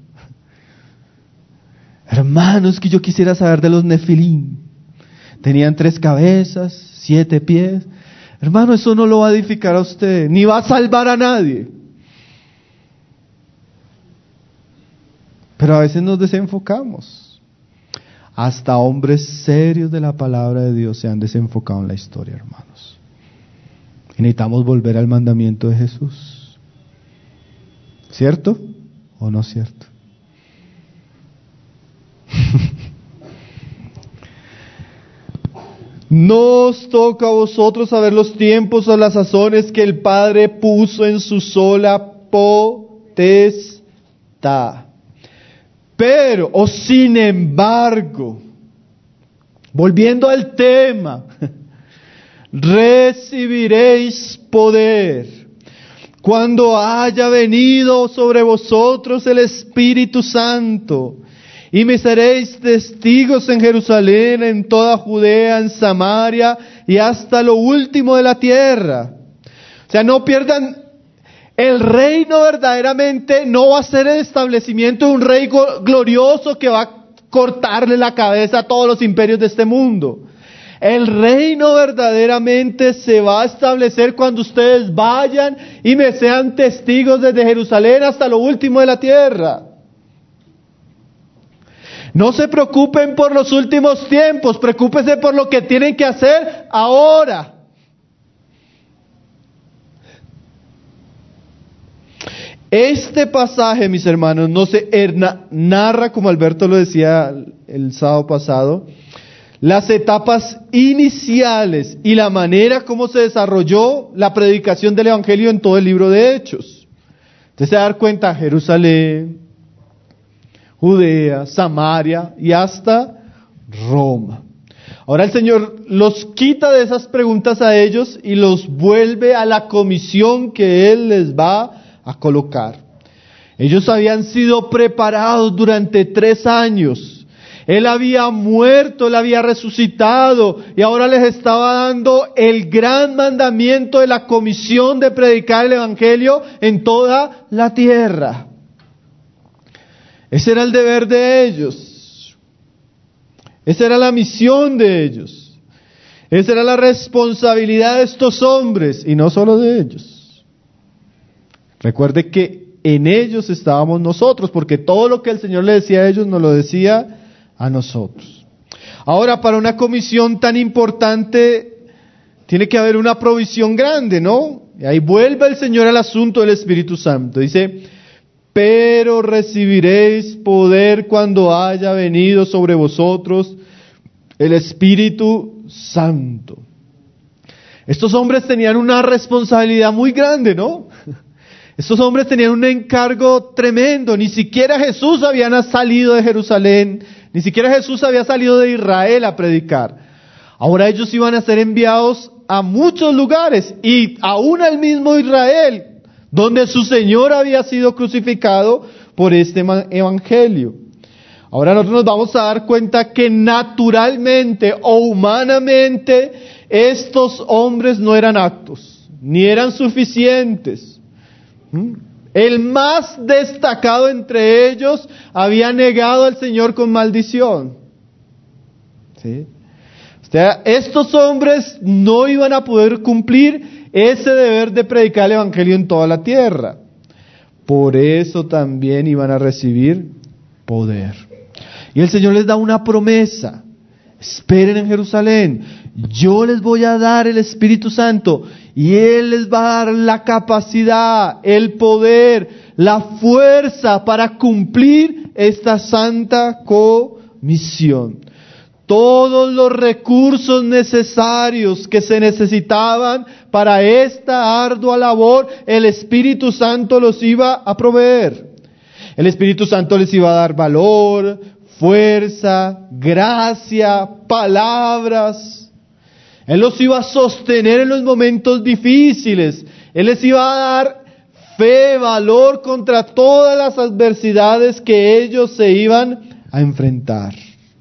Hermanos, que yo quisiera saber de los Nefilim. Tenían 3 cabezas, 7 pies. Hermano, eso no lo va a edificar a usted, ni va a salvar a nadie. Pero a veces nos desenfocamos. Hasta hombres serios de la palabra de Dios se han desenfocado en la historia, hermanos. Y necesitamos volver al mandamiento de Jesús. ¿Cierto o no cierto? No os toca a vosotros saber los tiempos o las sazones que el Padre puso en su sola potestad. Pero, o sin embargo, volviendo al tema, recibiréis poder cuando haya venido sobre vosotros el Espíritu Santo. Y me seréis testigos en Jerusalén, en toda Judea, en Samaria y hasta lo último de la tierra. O sea, no pierdan, el reino verdaderamente no va a ser el establecimiento de un rey glorioso que va a cortarle la cabeza a todos los imperios de este mundo. El reino verdaderamente se va a establecer cuando ustedes vayan y me sean testigos desde Jerusalén hasta lo último de la tierra. No se preocupen por los últimos tiempos, preocúpense por lo que tienen que hacer ahora. Este pasaje, mis hermanos, no se narra, como Alberto lo decía el sábado pasado, las etapas iniciales y la manera como se desarrolló la predicación del Evangelio en todo el libro de Hechos. Usted se va a dar cuenta, Jerusalén, Judea, Samaria y hasta Roma. Ahora el Señor los quita de esas preguntas a ellos y los vuelve a la comisión que Él les va a colocar. Ellos habían sido preparados durante 3 años Él había muerto, Él había resucitado y ahora les estaba dando el gran mandamiento de la comisión de predicar el Evangelio en toda la tierra. Ese era el deber de ellos. Esa era la misión de ellos. Esa era la responsabilidad de estos hombres y no solo de ellos. Recuerde que en ellos estábamos nosotros, porque todo lo que el Señor le decía a ellos nos lo decía a nosotros. Ahora, para una comisión tan importante, tiene que haber una provisión grande, ¿no? Y ahí vuelve el Señor al asunto del Espíritu Santo. Dice, pero recibiréis poder cuando haya venido sobre vosotros el Espíritu Santo. Estos hombres tenían una responsabilidad muy grande, ¿no? Estos hombres tenían un encargo tremendo. Ni siquiera Jesús había salido de Jerusalén, ni siquiera Jesús había salido de Israel a predicar. Ahora ellos iban a ser enviados a muchos lugares y aún al mismo Israel, donde su Señor había sido crucificado por este evangelio. Ahora nosotros nos vamos a dar cuenta que naturalmente o humanamente estos hombres no eran aptos, ni eran suficientes. El más destacado entre ellos había negado al Señor con maldición. ¿Sí? O sea, estos hombres no iban a poder cumplir ese deber de predicar el Evangelio en toda la tierra. Por eso también iban a recibir poder. Y el Señor les da una promesa. Esperen en Jerusalén. Yo les voy a dar el Espíritu Santo. Y Él les va a dar la capacidad, el poder, la fuerza para cumplir esta santa comisión. Todos los recursos necesarios que se necesitaban para esta ardua labor, el Espíritu Santo los iba a proveer. El Espíritu Santo les iba a dar valor, fuerza, gracia, palabras. Él los iba a sostener en los momentos difíciles. Él les iba a dar fe, valor contra todas las adversidades que ellos se iban a enfrentar.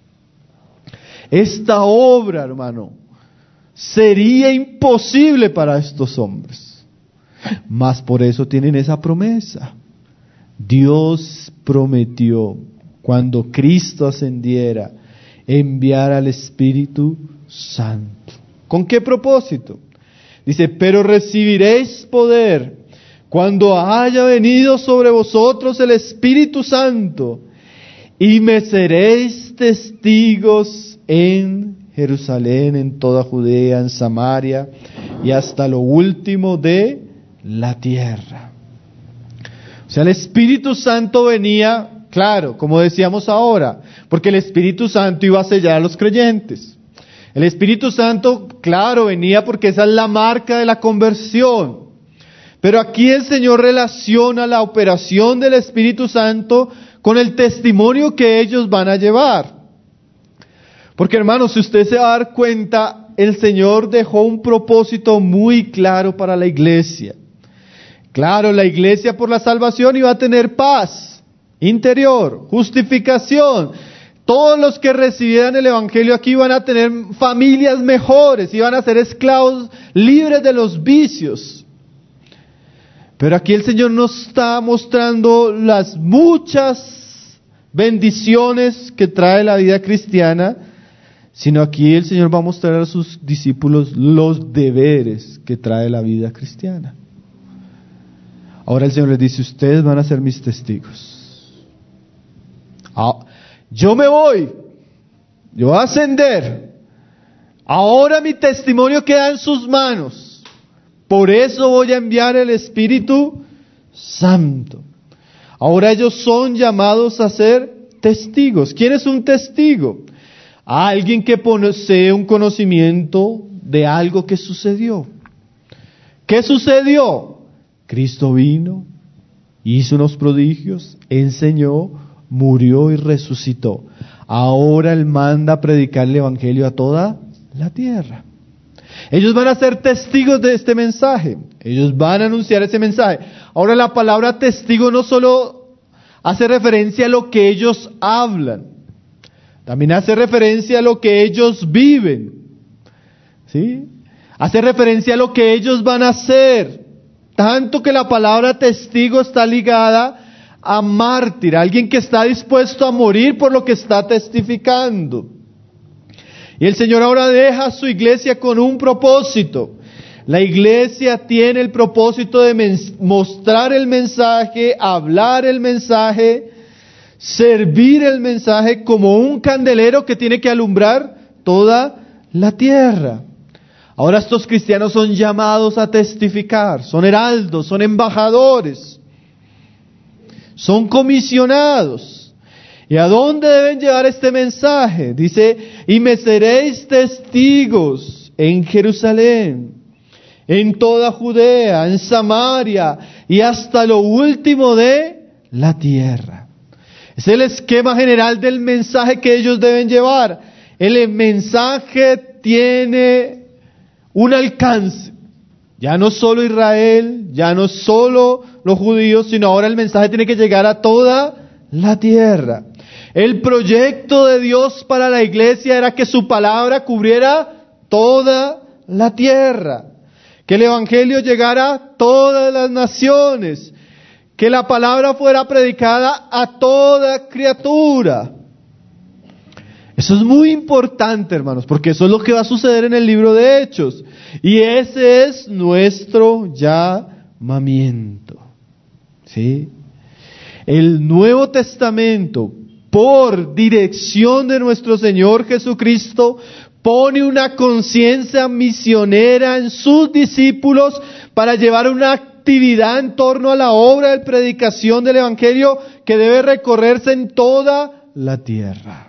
Esta obra, hermano, sería imposible para estos hombres. Mas por eso tienen esa promesa. Dios prometió, cuando Cristo ascendiera, enviar al Espíritu Santo. ¿Con qué propósito? Dice, pero recibiréis poder cuando haya venido sobre vosotros el Espíritu Santo y me seréis testigos en Jerusalén, en toda Judea, en Samaria y hasta lo último de la tierra. O sea, el Espíritu Santo venía, claro, como decíamos ahora, porque el Espíritu Santo iba a sellar a los creyentes. El Espíritu Santo, claro, venía porque esa es la marca de la conversión. Pero aquí el Señor relaciona la operación del Espíritu Santo con el testimonio que ellos van a llevar. Porque, hermanos, si usted se va a dar cuenta, el Señor dejó un propósito muy claro para la iglesia. Claro, la iglesia por la salvación iba a tener paz interior, justificación. Todos los que recibieran el Evangelio aquí iban a tener familias mejores, iban a ser esclavos libres de los vicios. Pero aquí el Señor nos está mostrando las muchas bendiciones que trae la vida cristiana, sino aquí el Señor va a mostrar a sus discípulos los deberes que trae la vida cristiana. Ahora el Señor les dice, ustedes van a ser mis testigos. Yo me voy, yo voy a ascender. Ahora mi testimonio queda en sus manos. Por eso voy a enviar el Espíritu Santo. Ahora ellos son llamados a ser testigos. ¿Quién es un testigo? Alguien que posee un conocimiento de algo que sucedió. ¿Qué sucedió? Cristo vino, hizo unos prodigios, enseñó, murió y resucitó. Ahora Él manda a predicar el Evangelio a toda la tierra. Ellos van a ser testigos de este mensaje. Ellos van a anunciar ese mensaje. Ahora la palabra testigo no solo hace referencia a lo que ellos hablan. también hace referencia a lo que ellos viven, ¿sí? Hace referencia a lo que ellos van a hacer, tanto que la palabra testigo está ligada a mártir, alguien que está dispuesto a morir por lo que está testificando. Y el Señor ahora deja a su iglesia con un propósito. La iglesia tiene el propósito de mostrar el mensaje, hablar el mensaje, servir el mensaje como un candelero que tiene que alumbrar toda la tierra. Ahora estos cristianos son llamados a testificar, son heraldos, son embajadores, son comisionados. ¿Y a dónde deben llevar este mensaje? Dice, y me seréis testigos en Jerusalén, en toda Judea, en Samaria y hasta lo último de la tierra. Es el esquema general del mensaje que ellos deben llevar. El mensaje tiene un alcance. Ya no solo Israel, ya no solo los judíos, sino ahora el mensaje tiene que llegar a toda la tierra. El proyecto de Dios para la iglesia era que su palabra cubriera toda la tierra, que el evangelio llegara a todas las naciones, que la palabra fuera predicada a toda criatura. Eso es muy importante, hermanos, porque eso es lo que va a suceder en el libro de Hechos. Y ese es nuestro llamamiento. ¿Sí? El Nuevo Testamento, por dirección de nuestro Señor Jesucristo, pone una conciencia misionera en sus discípulos para llevar una actividad en torno a la obra de predicación del Evangelio que debe recorrerse en toda la tierra.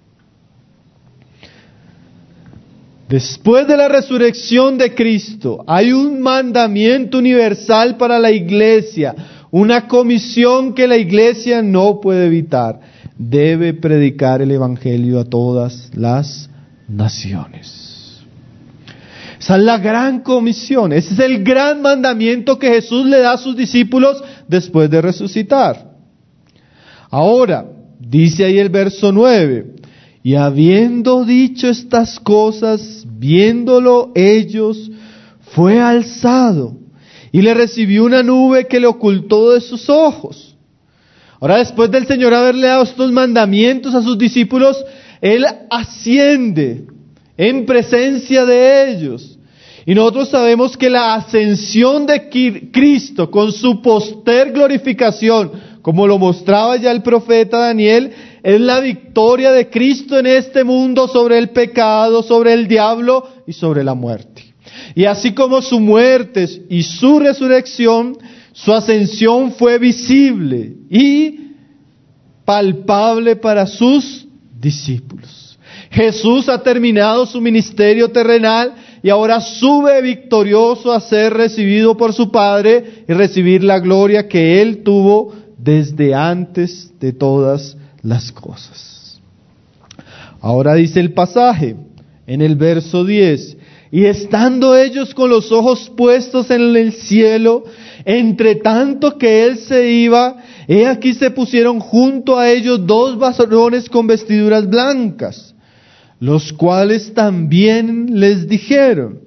Después de la resurrección de Cristo, hay un mandamiento universal para la iglesia, una comisión que la iglesia no puede evitar. Debe predicar el Evangelio a todas las naciones. Esa es la gran comisión, ese es el gran mandamiento que Jesús le da a sus discípulos después de resucitar. Ahora, dice ahí el verso 9, y habiendo dicho estas cosas, viéndolo ellos, fue alzado, y le recibió una nube que le ocultó de sus ojos. Ahora, después del Señor haberle dado estos mandamientos a sus discípulos, Él asciende en presencia de ellos. Y nosotros sabemos que la ascensión de Cristo con su poster glorificación, como lo mostraba ya el profeta Daniel, es la victoria de Cristo en este mundo sobre el pecado, sobre el diablo y sobre la muerte. Y así como su muerte y su resurrección, su ascensión fue visible y palpable para sus discípulos. Jesús ha terminado su ministerio terrenal y ahora sube victorioso a ser recibido por su Padre y recibir la gloria que Él tuvo desde antes de todas las cosas. Ahora dice el pasaje en el verso 10, y estando ellos con los ojos puestos en el cielo, entre tanto que Él se iba, he aquí se pusieron junto a ellos dos varones con vestiduras blancas, los cuales también les dijeron,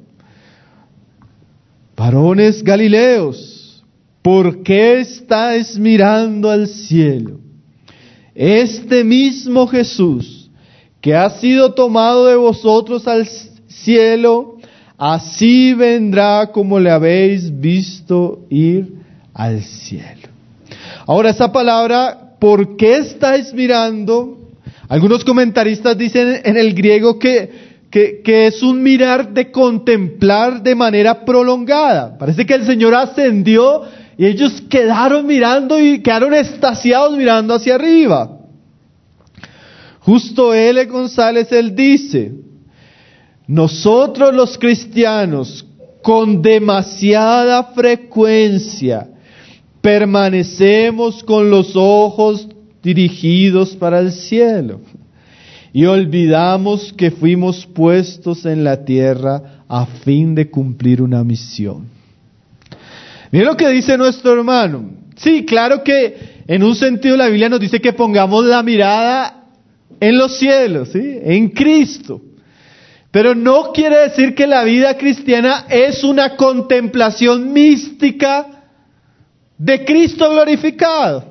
varones Galileos, ¿por qué estáis mirando al cielo? Este mismo Jesús, que ha sido tomado de vosotros al cielo, así vendrá como le habéis visto ir al cielo. Ahora esa palabra, ¿por qué estáis mirando? Algunos comentaristas dicen en el griego que es un mirar de contemplar de manera prolongada. Parece que el Señor ascendió y ellos quedaron mirando y quedaron extasiados mirando hacia arriba. Justo L. González, él dice, nosotros los cristianos con demasiada frecuencia permanecemos con los ojos dirigidos para el cielo y olvidamos que fuimos puestos en la tierra a fin de cumplir una misión. Miren lo que dice nuestro hermano. Sí, claro que en un sentido la Biblia nos dice que pongamos la mirada en los cielos, ¿sí? En Cristo. Pero no quiere decir que la vida cristiana es una contemplación mística de Cristo glorificado.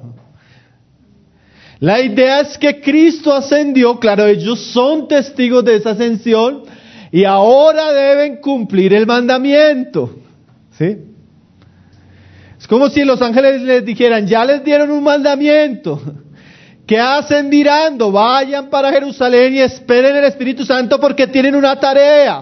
La idea es que Cristo ascendió, claro, ellos son testigos de esa ascensión y ahora deben cumplir el mandamiento, ¿sí? Es como si los ángeles les dijeran, ya les dieron un mandamiento. ¿Qué hacen mirando? Vayan para Jerusalén y esperen el Espíritu Santo porque tienen una tarea.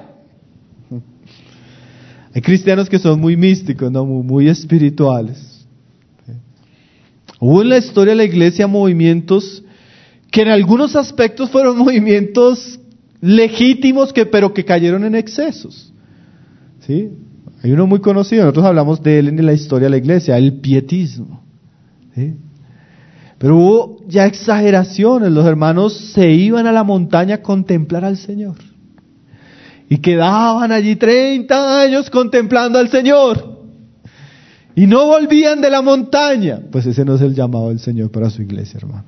Hay cristianos que son muy místicos, ¿no? Muy espirituales. Hubo en la historia de la iglesia movimientos que en algunos aspectos fueron movimientos legítimos, pero que cayeron en excesos. ¿Sí? Hay uno muy conocido, nosotros hablamos de él en la historia de la iglesia, el pietismo. ¿Sí? Pero hubo ya exageraciones, los hermanos se iban a la montaña a contemplar al Señor. Y quedaban allí 30 años contemplando al Señor. Y no volvían de la montaña. Pues ese no es el llamado del Señor para su iglesia, hermano.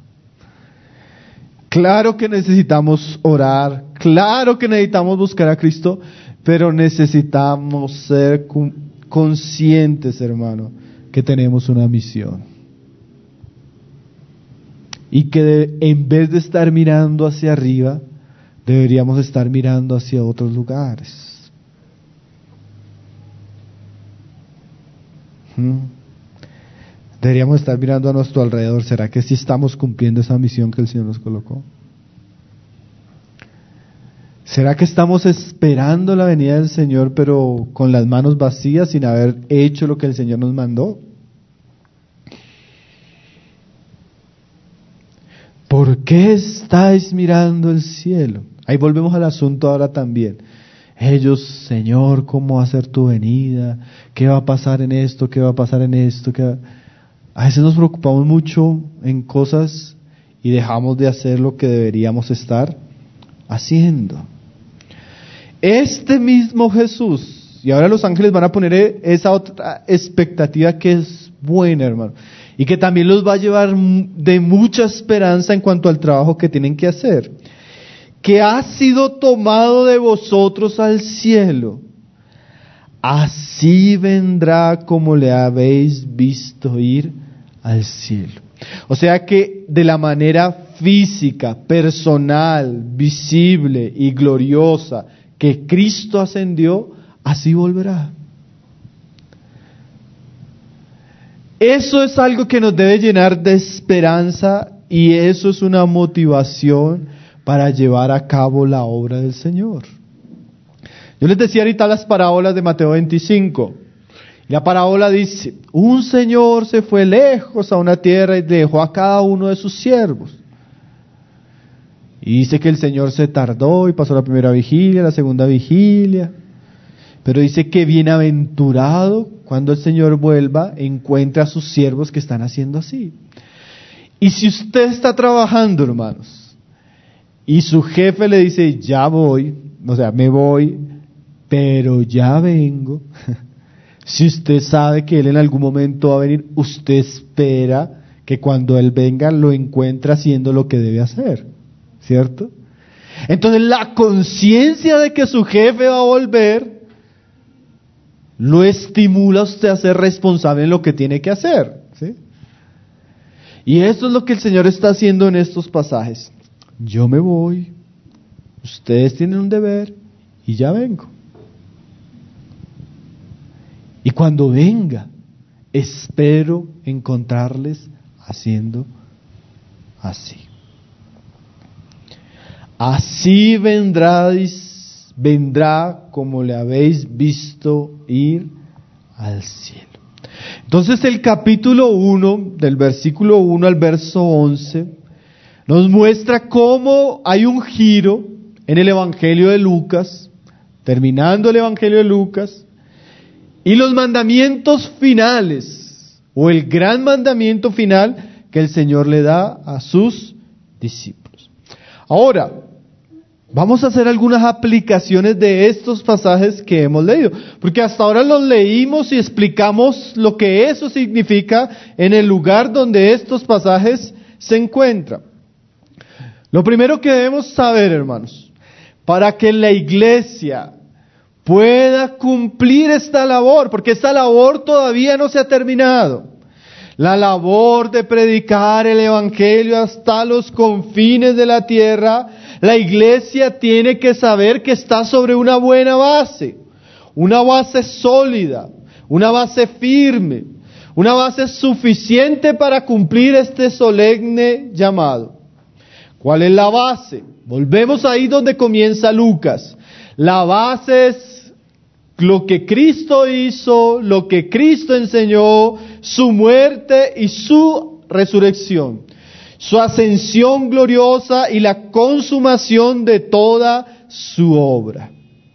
Claro que necesitamos orar, claro que necesitamos buscar a Cristo, pero necesitamos ser conscientes, hermano, que tenemos una misión. Y que en vez de estar mirando hacia arriba, deberíamos estar mirando hacia otros lugares. Deberíamos estar mirando a nuestro alrededor. ¿Será que sí estamos cumpliendo esa misión que el Señor nos colocó? ¿Será que estamos esperando la venida del Señor, pero con las manos vacías, sin haber hecho lo que el Señor nos mandó? ¿Por qué estáis mirando el cielo? Ahí volvemos al asunto ahora también. Ellos, Señor, ¿cómo va a ser tu venida? ¿Qué va a pasar en esto? ¿Qué va a pasar en esto? A veces nos preocupamos mucho en cosas y dejamos de hacer lo que deberíamos estar haciendo. Este mismo Jesús, y ahora los ángeles van a poner esa otra expectativa que es buena, hermano, y que también los va a llevar de mucha esperanza en cuanto al trabajo que tienen que hacer, que ha sido tomado de vosotros al cielo, así vendrá como le habéis visto ir al cielo. O sea que de la manera física, personal, visible y gloriosa que Cristo ascendió, así volverá. Eso es algo que nos debe llenar de esperanza y eso es una motivación para llevar a cabo la obra del Señor. Yo les decía ahorita las parábolas de Mateo 25. La parábola dice, un señor se fue lejos a una tierra y dejó a cada uno de sus siervos. Y dice que el Señor se tardó y pasó la primera vigilia, la segunda vigilia. Pero dice que bienaventurado cuando el Señor vuelva, encuentra a sus siervos que están haciendo así. Y si usted está trabajando, hermanos, y su jefe le dice, ya voy, o sea, me voy, pero ya vengo. Si usted sabe que Él en algún momento va a venir, usted espera que cuando Él venga lo encuentre haciendo lo que debe hacer, ¿cierto? Entonces la conciencia de que su jefe va a volver lo estimula a usted a ser responsable en lo que tiene que hacer, ¿sí? Y esto es lo que el Señor está haciendo en estos pasajes. Yo me voy, ustedes tienen un deber y ya vengo. Y cuando venga, espero encontrarles haciendo así. Así vendrá como le habéis visto ir al cielo. Entonces el capítulo 1, del versículo 1 al verso 11, nos muestra cómo hay un giro en el Evangelio de Lucas, terminando el Evangelio de Lucas, y los mandamientos finales, o el gran mandamiento final que el Señor le da a sus discípulos. Ahora, vamos a hacer algunas aplicaciones de estos pasajes que hemos leído, porque hasta ahora los leímos y explicamos lo que eso significa en el lugar donde estos pasajes se encuentran. Lo primero que debemos saber, hermanos, para que la iglesia pueda cumplir esta labor, porque esta labor todavía no se ha terminado, la labor de predicar el evangelio hasta los confines de la tierra, la iglesia tiene que saber que está sobre una buena base, una base sólida, una base firme, una base suficiente para cumplir este solemne llamado. ¿Cuál es la base? Volvemos ahí donde comienza Lucas. La base es lo que Cristo hizo, lo que Cristo enseñó, su muerte y su resurrección, su ascensión gloriosa y la consumación de toda su obra.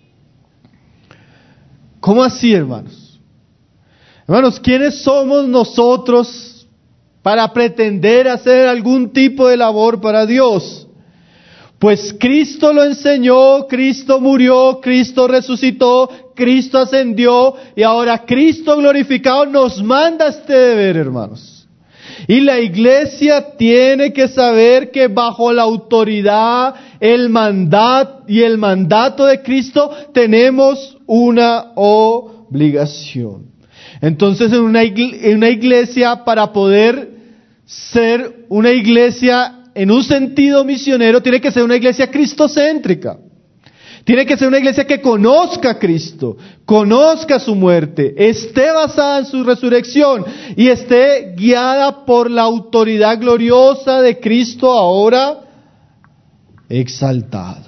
¿Cómo así, hermanos? Hermanos, ¿quiénes somos nosotros para pretender hacer algún tipo de labor para Dios? Pues Cristo lo enseñó, Cristo murió, Cristo resucitó, Cristo ascendió y ahora Cristo glorificado nos manda este deber, hermanos. Y la iglesia tiene que saber que bajo la autoridad, el mandato de Cristo tenemos una obligación. Entonces en una iglesia, para poder ser una iglesia en un sentido misionero, tiene que ser una iglesia cristocéntrica. Tiene que ser una iglesia que conozca a Cristo, conozca su muerte, esté basada en su resurrección y esté guiada por la autoridad gloriosa de Cristo ahora exaltado.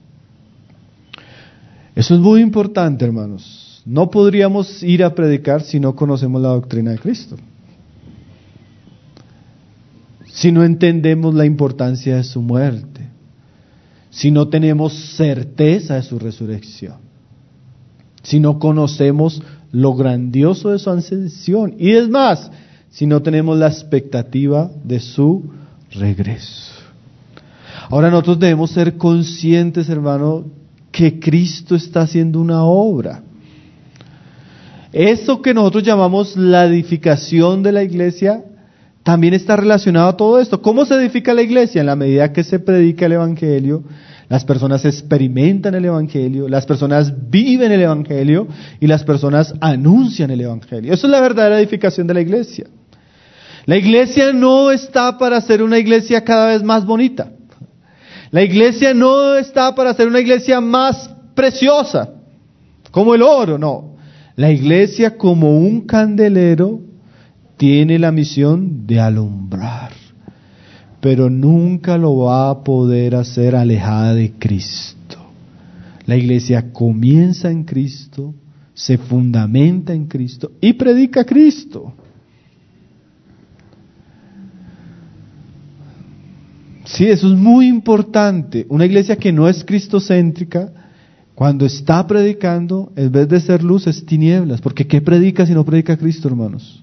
Eso es muy importante, hermanos. No podríamos ir a predicar si no conocemos la doctrina de Cristo, si no entendemos la importancia de su muerte, si no tenemos certeza de su resurrección, si no conocemos lo grandioso de su ascensión, y es más, si no tenemos la expectativa de su regreso. Ahora nosotros debemos ser conscientes, hermano, que Cristo está haciendo una obra. Esto que nosotros llamamos la edificación de la iglesia también está relacionado a todo esto. ¿Cómo se edifica la iglesia? En la medida que se predica el evangelio, las personas experimentan el evangelio, las personas viven el evangelio y las personas anuncian el evangelio. Eso es la verdadera edificación de la iglesia. La iglesia no está para ser una iglesia cada vez más bonita. La iglesia no está para ser una iglesia más preciosa, como el oro, no. La iglesia, como un candelero, tiene la misión de alumbrar, pero nunca lo va a poder hacer alejada de Cristo. La iglesia comienza en Cristo, se fundamenta en Cristo y predica a Cristo. Sí, eso es muy importante. Una iglesia que no es cristocéntrica, cuando está predicando, en vez de ser luz, es tinieblas. Porque ¿qué predica si no predica a Cristo, hermanos?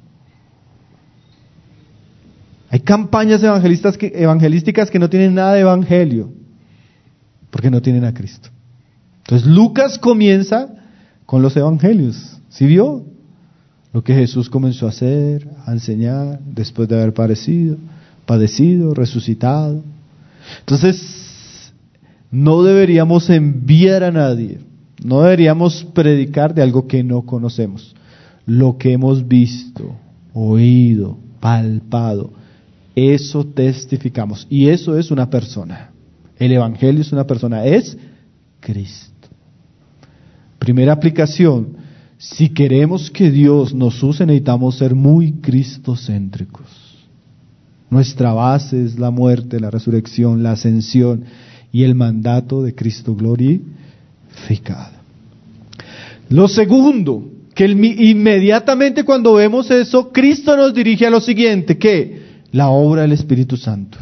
Hay campañas evangelísticas que no tienen nada de evangelio, porque no tienen a Cristo. Entonces Lucas comienza con los evangelios. ¿Sí vio? Lo que Jesús comenzó a hacer, a enseñar, después de haber padecido, resucitado. Entonces, no deberíamos enviar a nadie, no deberíamos predicar de algo que no conocemos. Lo que hemos visto, oído, palpado, eso testificamos. Y eso es una persona. El evangelio es una persona, es Cristo. Primera aplicación: si queremos que Dios nos use, necesitamos ser muy cristocéntricos. Nuestra base es la muerte, la resurrección, la ascensión y el mandato de Cristo glorificado. Lo segundo, que inmediatamente cuando vemos eso, Cristo nos dirige a lo siguiente, ¿qué? La obra del Espíritu Santo.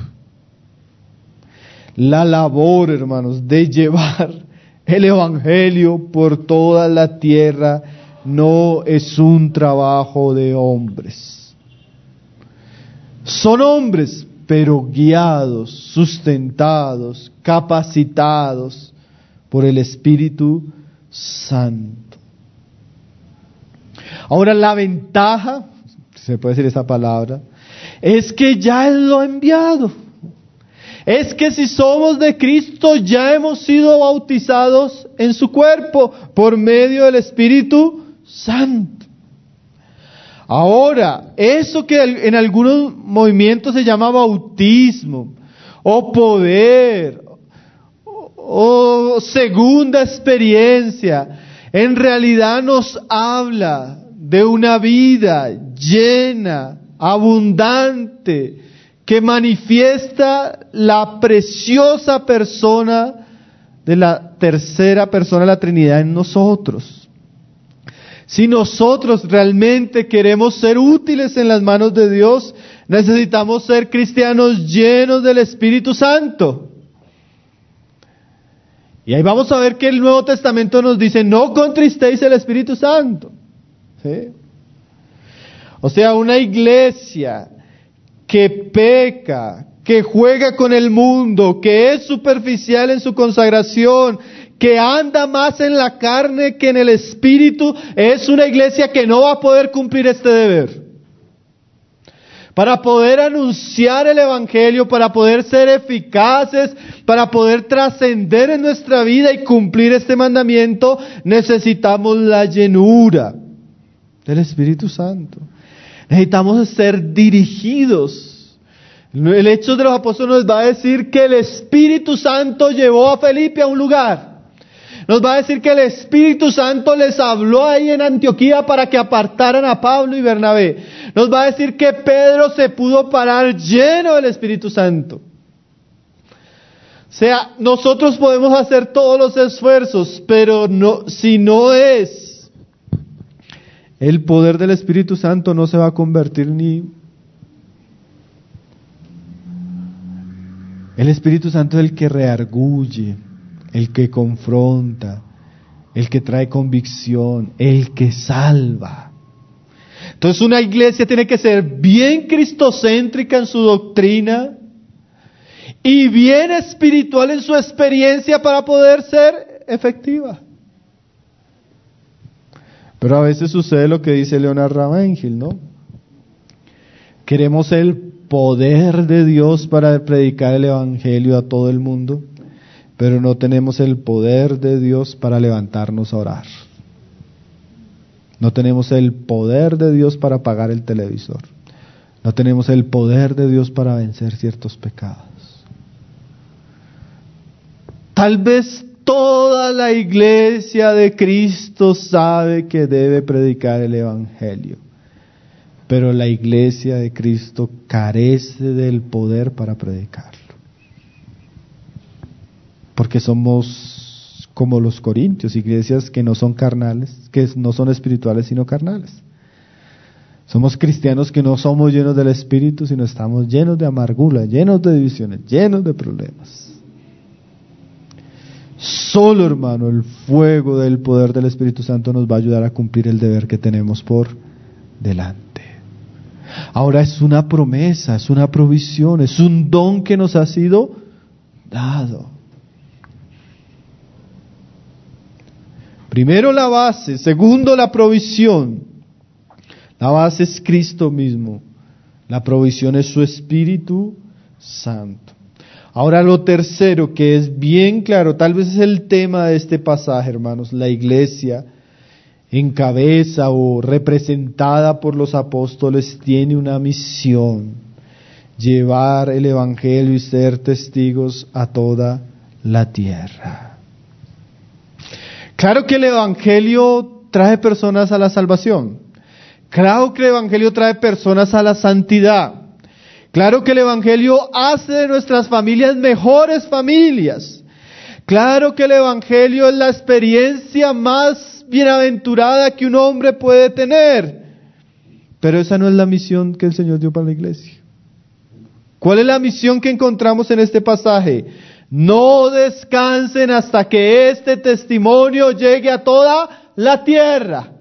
La labor, hermanos, de llevar el Evangelio por toda la tierra no es un trabajo de hombres. Son hombres, pero guiados, sustentados, capacitados por el Espíritu Santo. Ahora, la ventaja, se puede decir esa palabra, es que ya Él lo ha enviado. es que si somos de Cristo ya hemos sido bautizados en su cuerpo por medio del Espíritu Santo. Ahora, eso que en algunos movimientos se llama bautismo, o poder, o segunda experiencia, en realidad nos habla de una vida llena, abundante, que manifiesta la preciosa persona de la tercera persona de la Trinidad en nosotros. Si nosotros realmente queremos ser útiles en las manos de Dios, necesitamos ser cristianos llenos del Espíritu Santo. Y ahí vamos a ver que el Nuevo Testamento nos dice, no contristéis el Espíritu Santo. ¿Sí? O sea, una iglesia que peca, que juega con el mundo, que es superficial en su consagración, que anda más en la carne que en el Espíritu, es una iglesia que no va a poder cumplir este deber. Para poder anunciar el Evangelio, para poder ser eficaces, para poder trascender en nuestra vida y cumplir este mandamiento, necesitamos la llenura del Espíritu Santo. Necesitamos ser dirigidos. El Hechos de los Apóstoles nos va a decir que el Espíritu Santo llevó a Felipe a un lugar. Nos va a decir que el Espíritu Santo les habló ahí en Antioquía para que apartaran a Pablo y Bernabé. Nos va a decir que Pedro se pudo parar lleno del Espíritu Santo. O sea, nosotros podemos hacer todos los esfuerzos, pero si no es el poder del Espíritu Santo, no se va a convertir ni... El Espíritu Santo es el que reargulle, el que confronta, el que trae convicción, el que salva. Entonces una iglesia tiene que ser bien cristocéntrica en su doctrina y bien espiritual en su experiencia para poder ser efectiva. Pero a veces sucede lo que dice Leonard Ravenhill, ¿no? Queremos el poder de Dios para predicar el Evangelio a todo el mundo, pero no tenemos el poder de Dios para levantarnos a orar. No tenemos el poder de Dios para apagar el televisor. No tenemos el poder de Dios para vencer ciertos pecados. Tal vez toda la iglesia de Cristo sabe que debe predicar el Evangelio, pero la iglesia de Cristo carece del poder para predicarlo. Porque somos como los corintios, iglesias que no son carnales, que no son espirituales sino carnales. Somos cristianos que no somos llenos del Espíritu, sino estamos llenos de amargura, llenos de divisiones, llenos de problemas. Solo, hermano, el fuego del poder del Espíritu Santo nos va a ayudar a cumplir el deber que tenemos por delante. Ahora es una promesa, es una provisión, es un don que nos ha sido dado. Primero la base, segundo la provisión. La base es Cristo mismo, la provisión es su Espíritu Santo. Ahora lo tercero, que es bien claro, tal vez es el tema de este pasaje, hermanos, la iglesia en cabeza o representada por los apóstoles tiene una misión: llevar el Evangelio y ser testigos a toda la tierra. Claro que el Evangelio trae personas a la salvación. Claro que el Evangelio trae personas a la santidad. Claro que el Evangelio hace de nuestras familias mejores familias. Claro que el Evangelio es la experiencia más bienaventurada que un hombre puede tener. Pero esa no es la misión que el Señor dio para la iglesia. ¿Cuál es la misión que encontramos en este pasaje? No descansen hasta que este testimonio llegue a toda la tierra.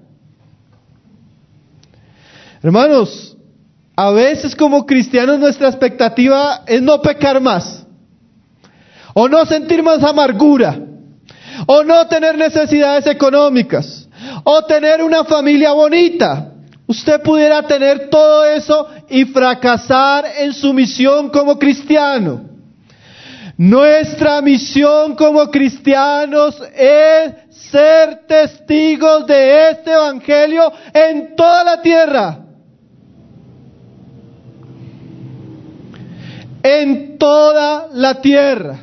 Hermanos, a veces como cristianos nuestra expectativa es no pecar más, o no sentir más amargura, o no tener necesidades económicas, o tener una familia bonita. Usted pudiera tener todo eso y fracasar en su misión como cristiano. Nuestra misión como cristianos es ser testigos de este evangelio en toda la tierra. En toda la tierra.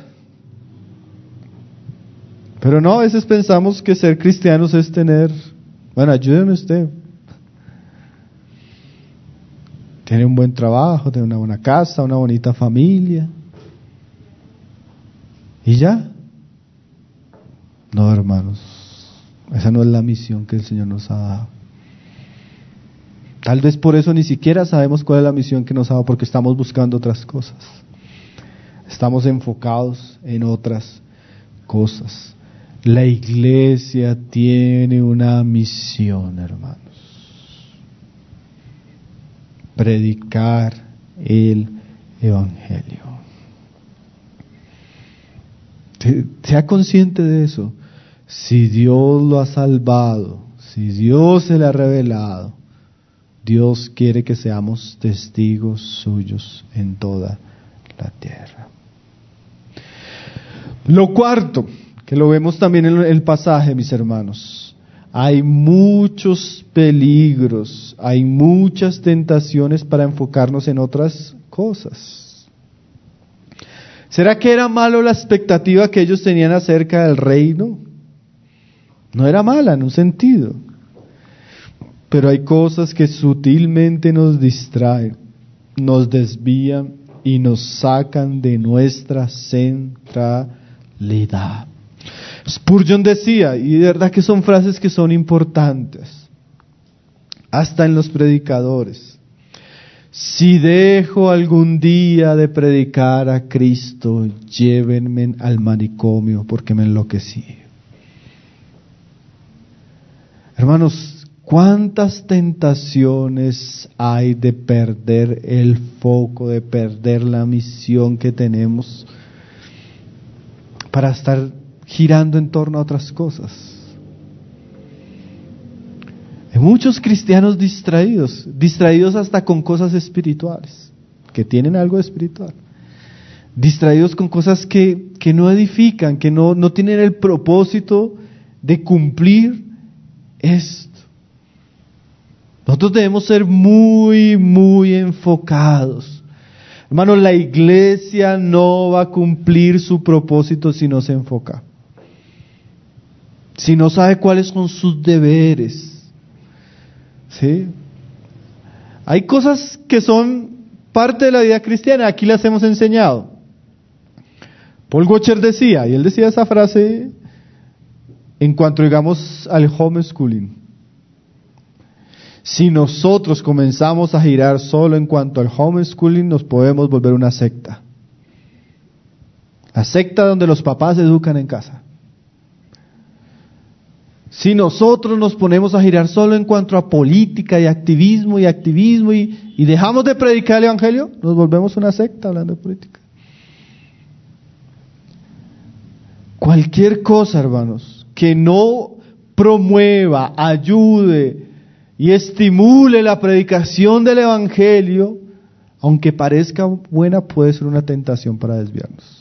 Pero no, a veces pensamos que ser cristianos es tener, bueno, ayúdeme usted. Tiene un buen trabajo, tiene una buena casa, una bonita familia. ¿Y ya? No, hermanos, esa no es la misión que el Señor nos ha dado. Tal vez por eso ni siquiera sabemos cuál es la misión que nos ha dado, porque estamos buscando otras cosas. Estamos enfocados en otras cosas. La iglesia tiene una misión, hermanos. Predicar el evangelio. Sea consciente de eso. Si Dios lo ha salvado, si Dios se le ha revelado, Dios quiere que seamos testigos suyos en toda la tierra. Lo cuarto, que lo vemos también en el pasaje, mis hermanos, hay muchos peligros, hay muchas tentaciones para enfocarnos en otras cosas. ¿Será que era malo la expectativa que ellos tenían acerca del reino? No era mala en un sentido, pero hay cosas que sutilmente nos distraen, nos desvían y nos sacan de nuestra centralidad. Spurgeon decía, y de verdad que son frases que son importantes, hasta en los predicadores: si dejo algún día de predicar a Cristo, llévenme al manicomio porque me enloquecí. Hermanos, ¿cuántas tentaciones hay de perder el foco, de perder la misión que tenemos para estar girando en torno a otras cosas? Hay muchos cristianos distraídos hasta con cosas espirituales, que tienen algo de espiritual, distraídos con cosas que no edifican, que no tienen el propósito de cumplir esto. Nosotros debemos ser muy, muy enfocados. Hermano, la iglesia no va a cumplir su propósito si no se enfoca, si no sabe cuáles son sus deberes. ¿Sí? Hay cosas que son parte de la vida cristiana, aquí las hemos enseñado. Paul Washer decía, y él decía esa frase en cuanto, digamos, al homeschooling: si nosotros comenzamos a girar solo en cuanto al homeschooling, nos podemos volver una secta. La secta donde los papás educan en casa. Si nosotros nos ponemos a girar solo en cuanto a política y activismo y dejamos de predicar el evangelio, nos volvemos una secta hablando de política. Cualquier cosa, hermanos, que no promueva, ayude y estimule la predicación del evangelio, aunque parezca buena, puede ser una tentación para desviarnos.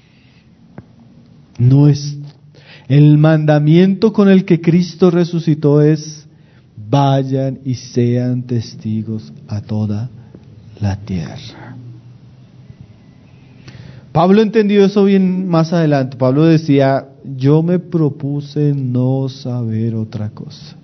No es el mandamiento con el que Cristo resucitó es: vayan y sean testigos a toda la tierra. Pablo entendió eso bien más adelante. Pablo decía: yo me propuse no saber otra cosa,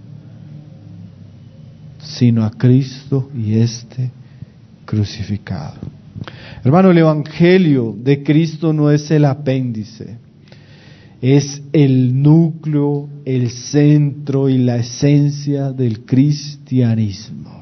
sino a Cristo y este crucificado. Hermano, el evangelio de Cristo no es el apéndice, es el núcleo, el centro y la esencia del cristianismo.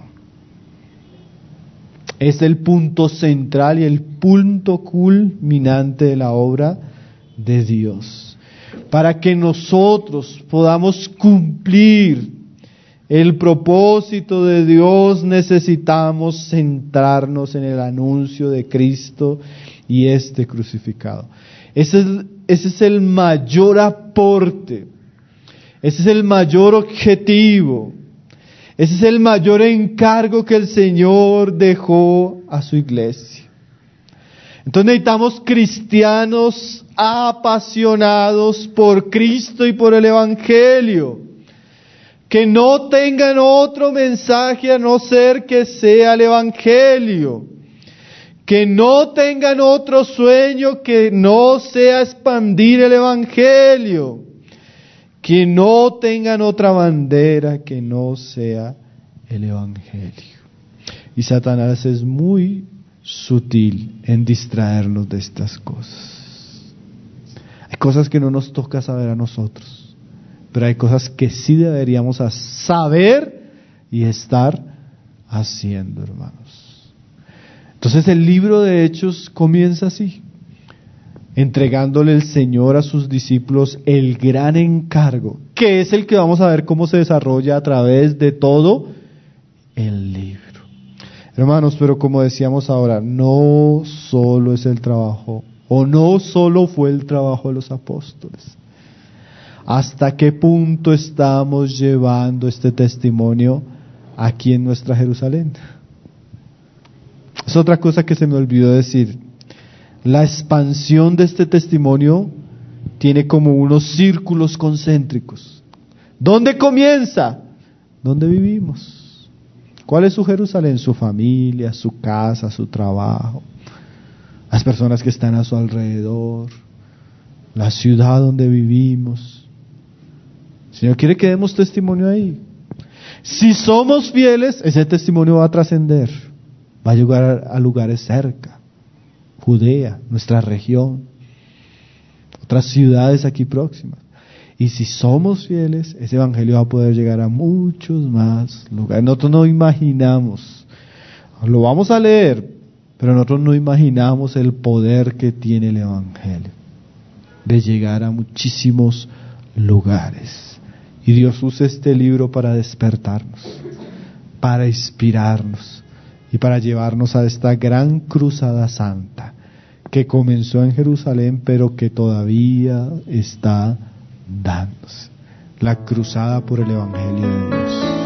Es el punto central y el punto culminante de la obra de Dios. Para que nosotros podamos cumplir el propósito de Dios, necesitamos centrarnos en el anuncio de Cristo y este crucificado. Ese es el mayor aporte, ese es el mayor objetivo, ese es el mayor encargo que el Señor dejó a su iglesia. Entonces necesitamos cristianos apasionados por Cristo y por el Evangelio, que no tengan otro mensaje a no ser que sea el Evangelio, que no tengan otro sueño que no sea expandir el Evangelio, que no tengan otra bandera que no sea el Evangelio. Y Satanás es muy sutil en distraernos de estas cosas. Hay cosas que no nos toca saber a nosotros, pero hay cosas que sí deberíamos saber y estar haciendo, hermanos. Entonces el libro de Hechos comienza así, entregándole el Señor a sus discípulos el gran encargo, que es el que vamos a ver cómo se desarrolla a través de todo el libro. Hermanos, pero como decíamos ahora, no solo es el trabajo, o no solo fue el trabajo de los apóstoles. ¿Hasta qué punto estamos llevando este testimonio aquí en nuestra Jerusalén? Es otra cosa que se me olvidó decir. La expansión de este testimonio tiene como unos círculos concéntricos. ¿Dónde comienza? ¿Dónde vivimos? ¿Cuál es su Jerusalén? Su familia, su casa, su trabajo, las personas que están a su alrededor, la ciudad donde vivimos. El Señor quiere que demos testimonio ahí. Si somos fieles, ese testimonio va a trascender, va a llegar a lugares cerca, Judea, nuestra región, otras ciudades aquí próximas. Y si somos fieles, ese evangelio va a poder llegar a muchos más lugares. Nosotros no imaginamos, lo vamos a leer, pero nosotros no imaginamos el poder que tiene el evangelio de llegar a muchísimos lugares. Y Dios usa este libro para despertarnos, para inspirarnos y para llevarnos a esta gran cruzada santa que comenzó en Jerusalén, pero que todavía está dándose, la cruzada por el Evangelio de Dios.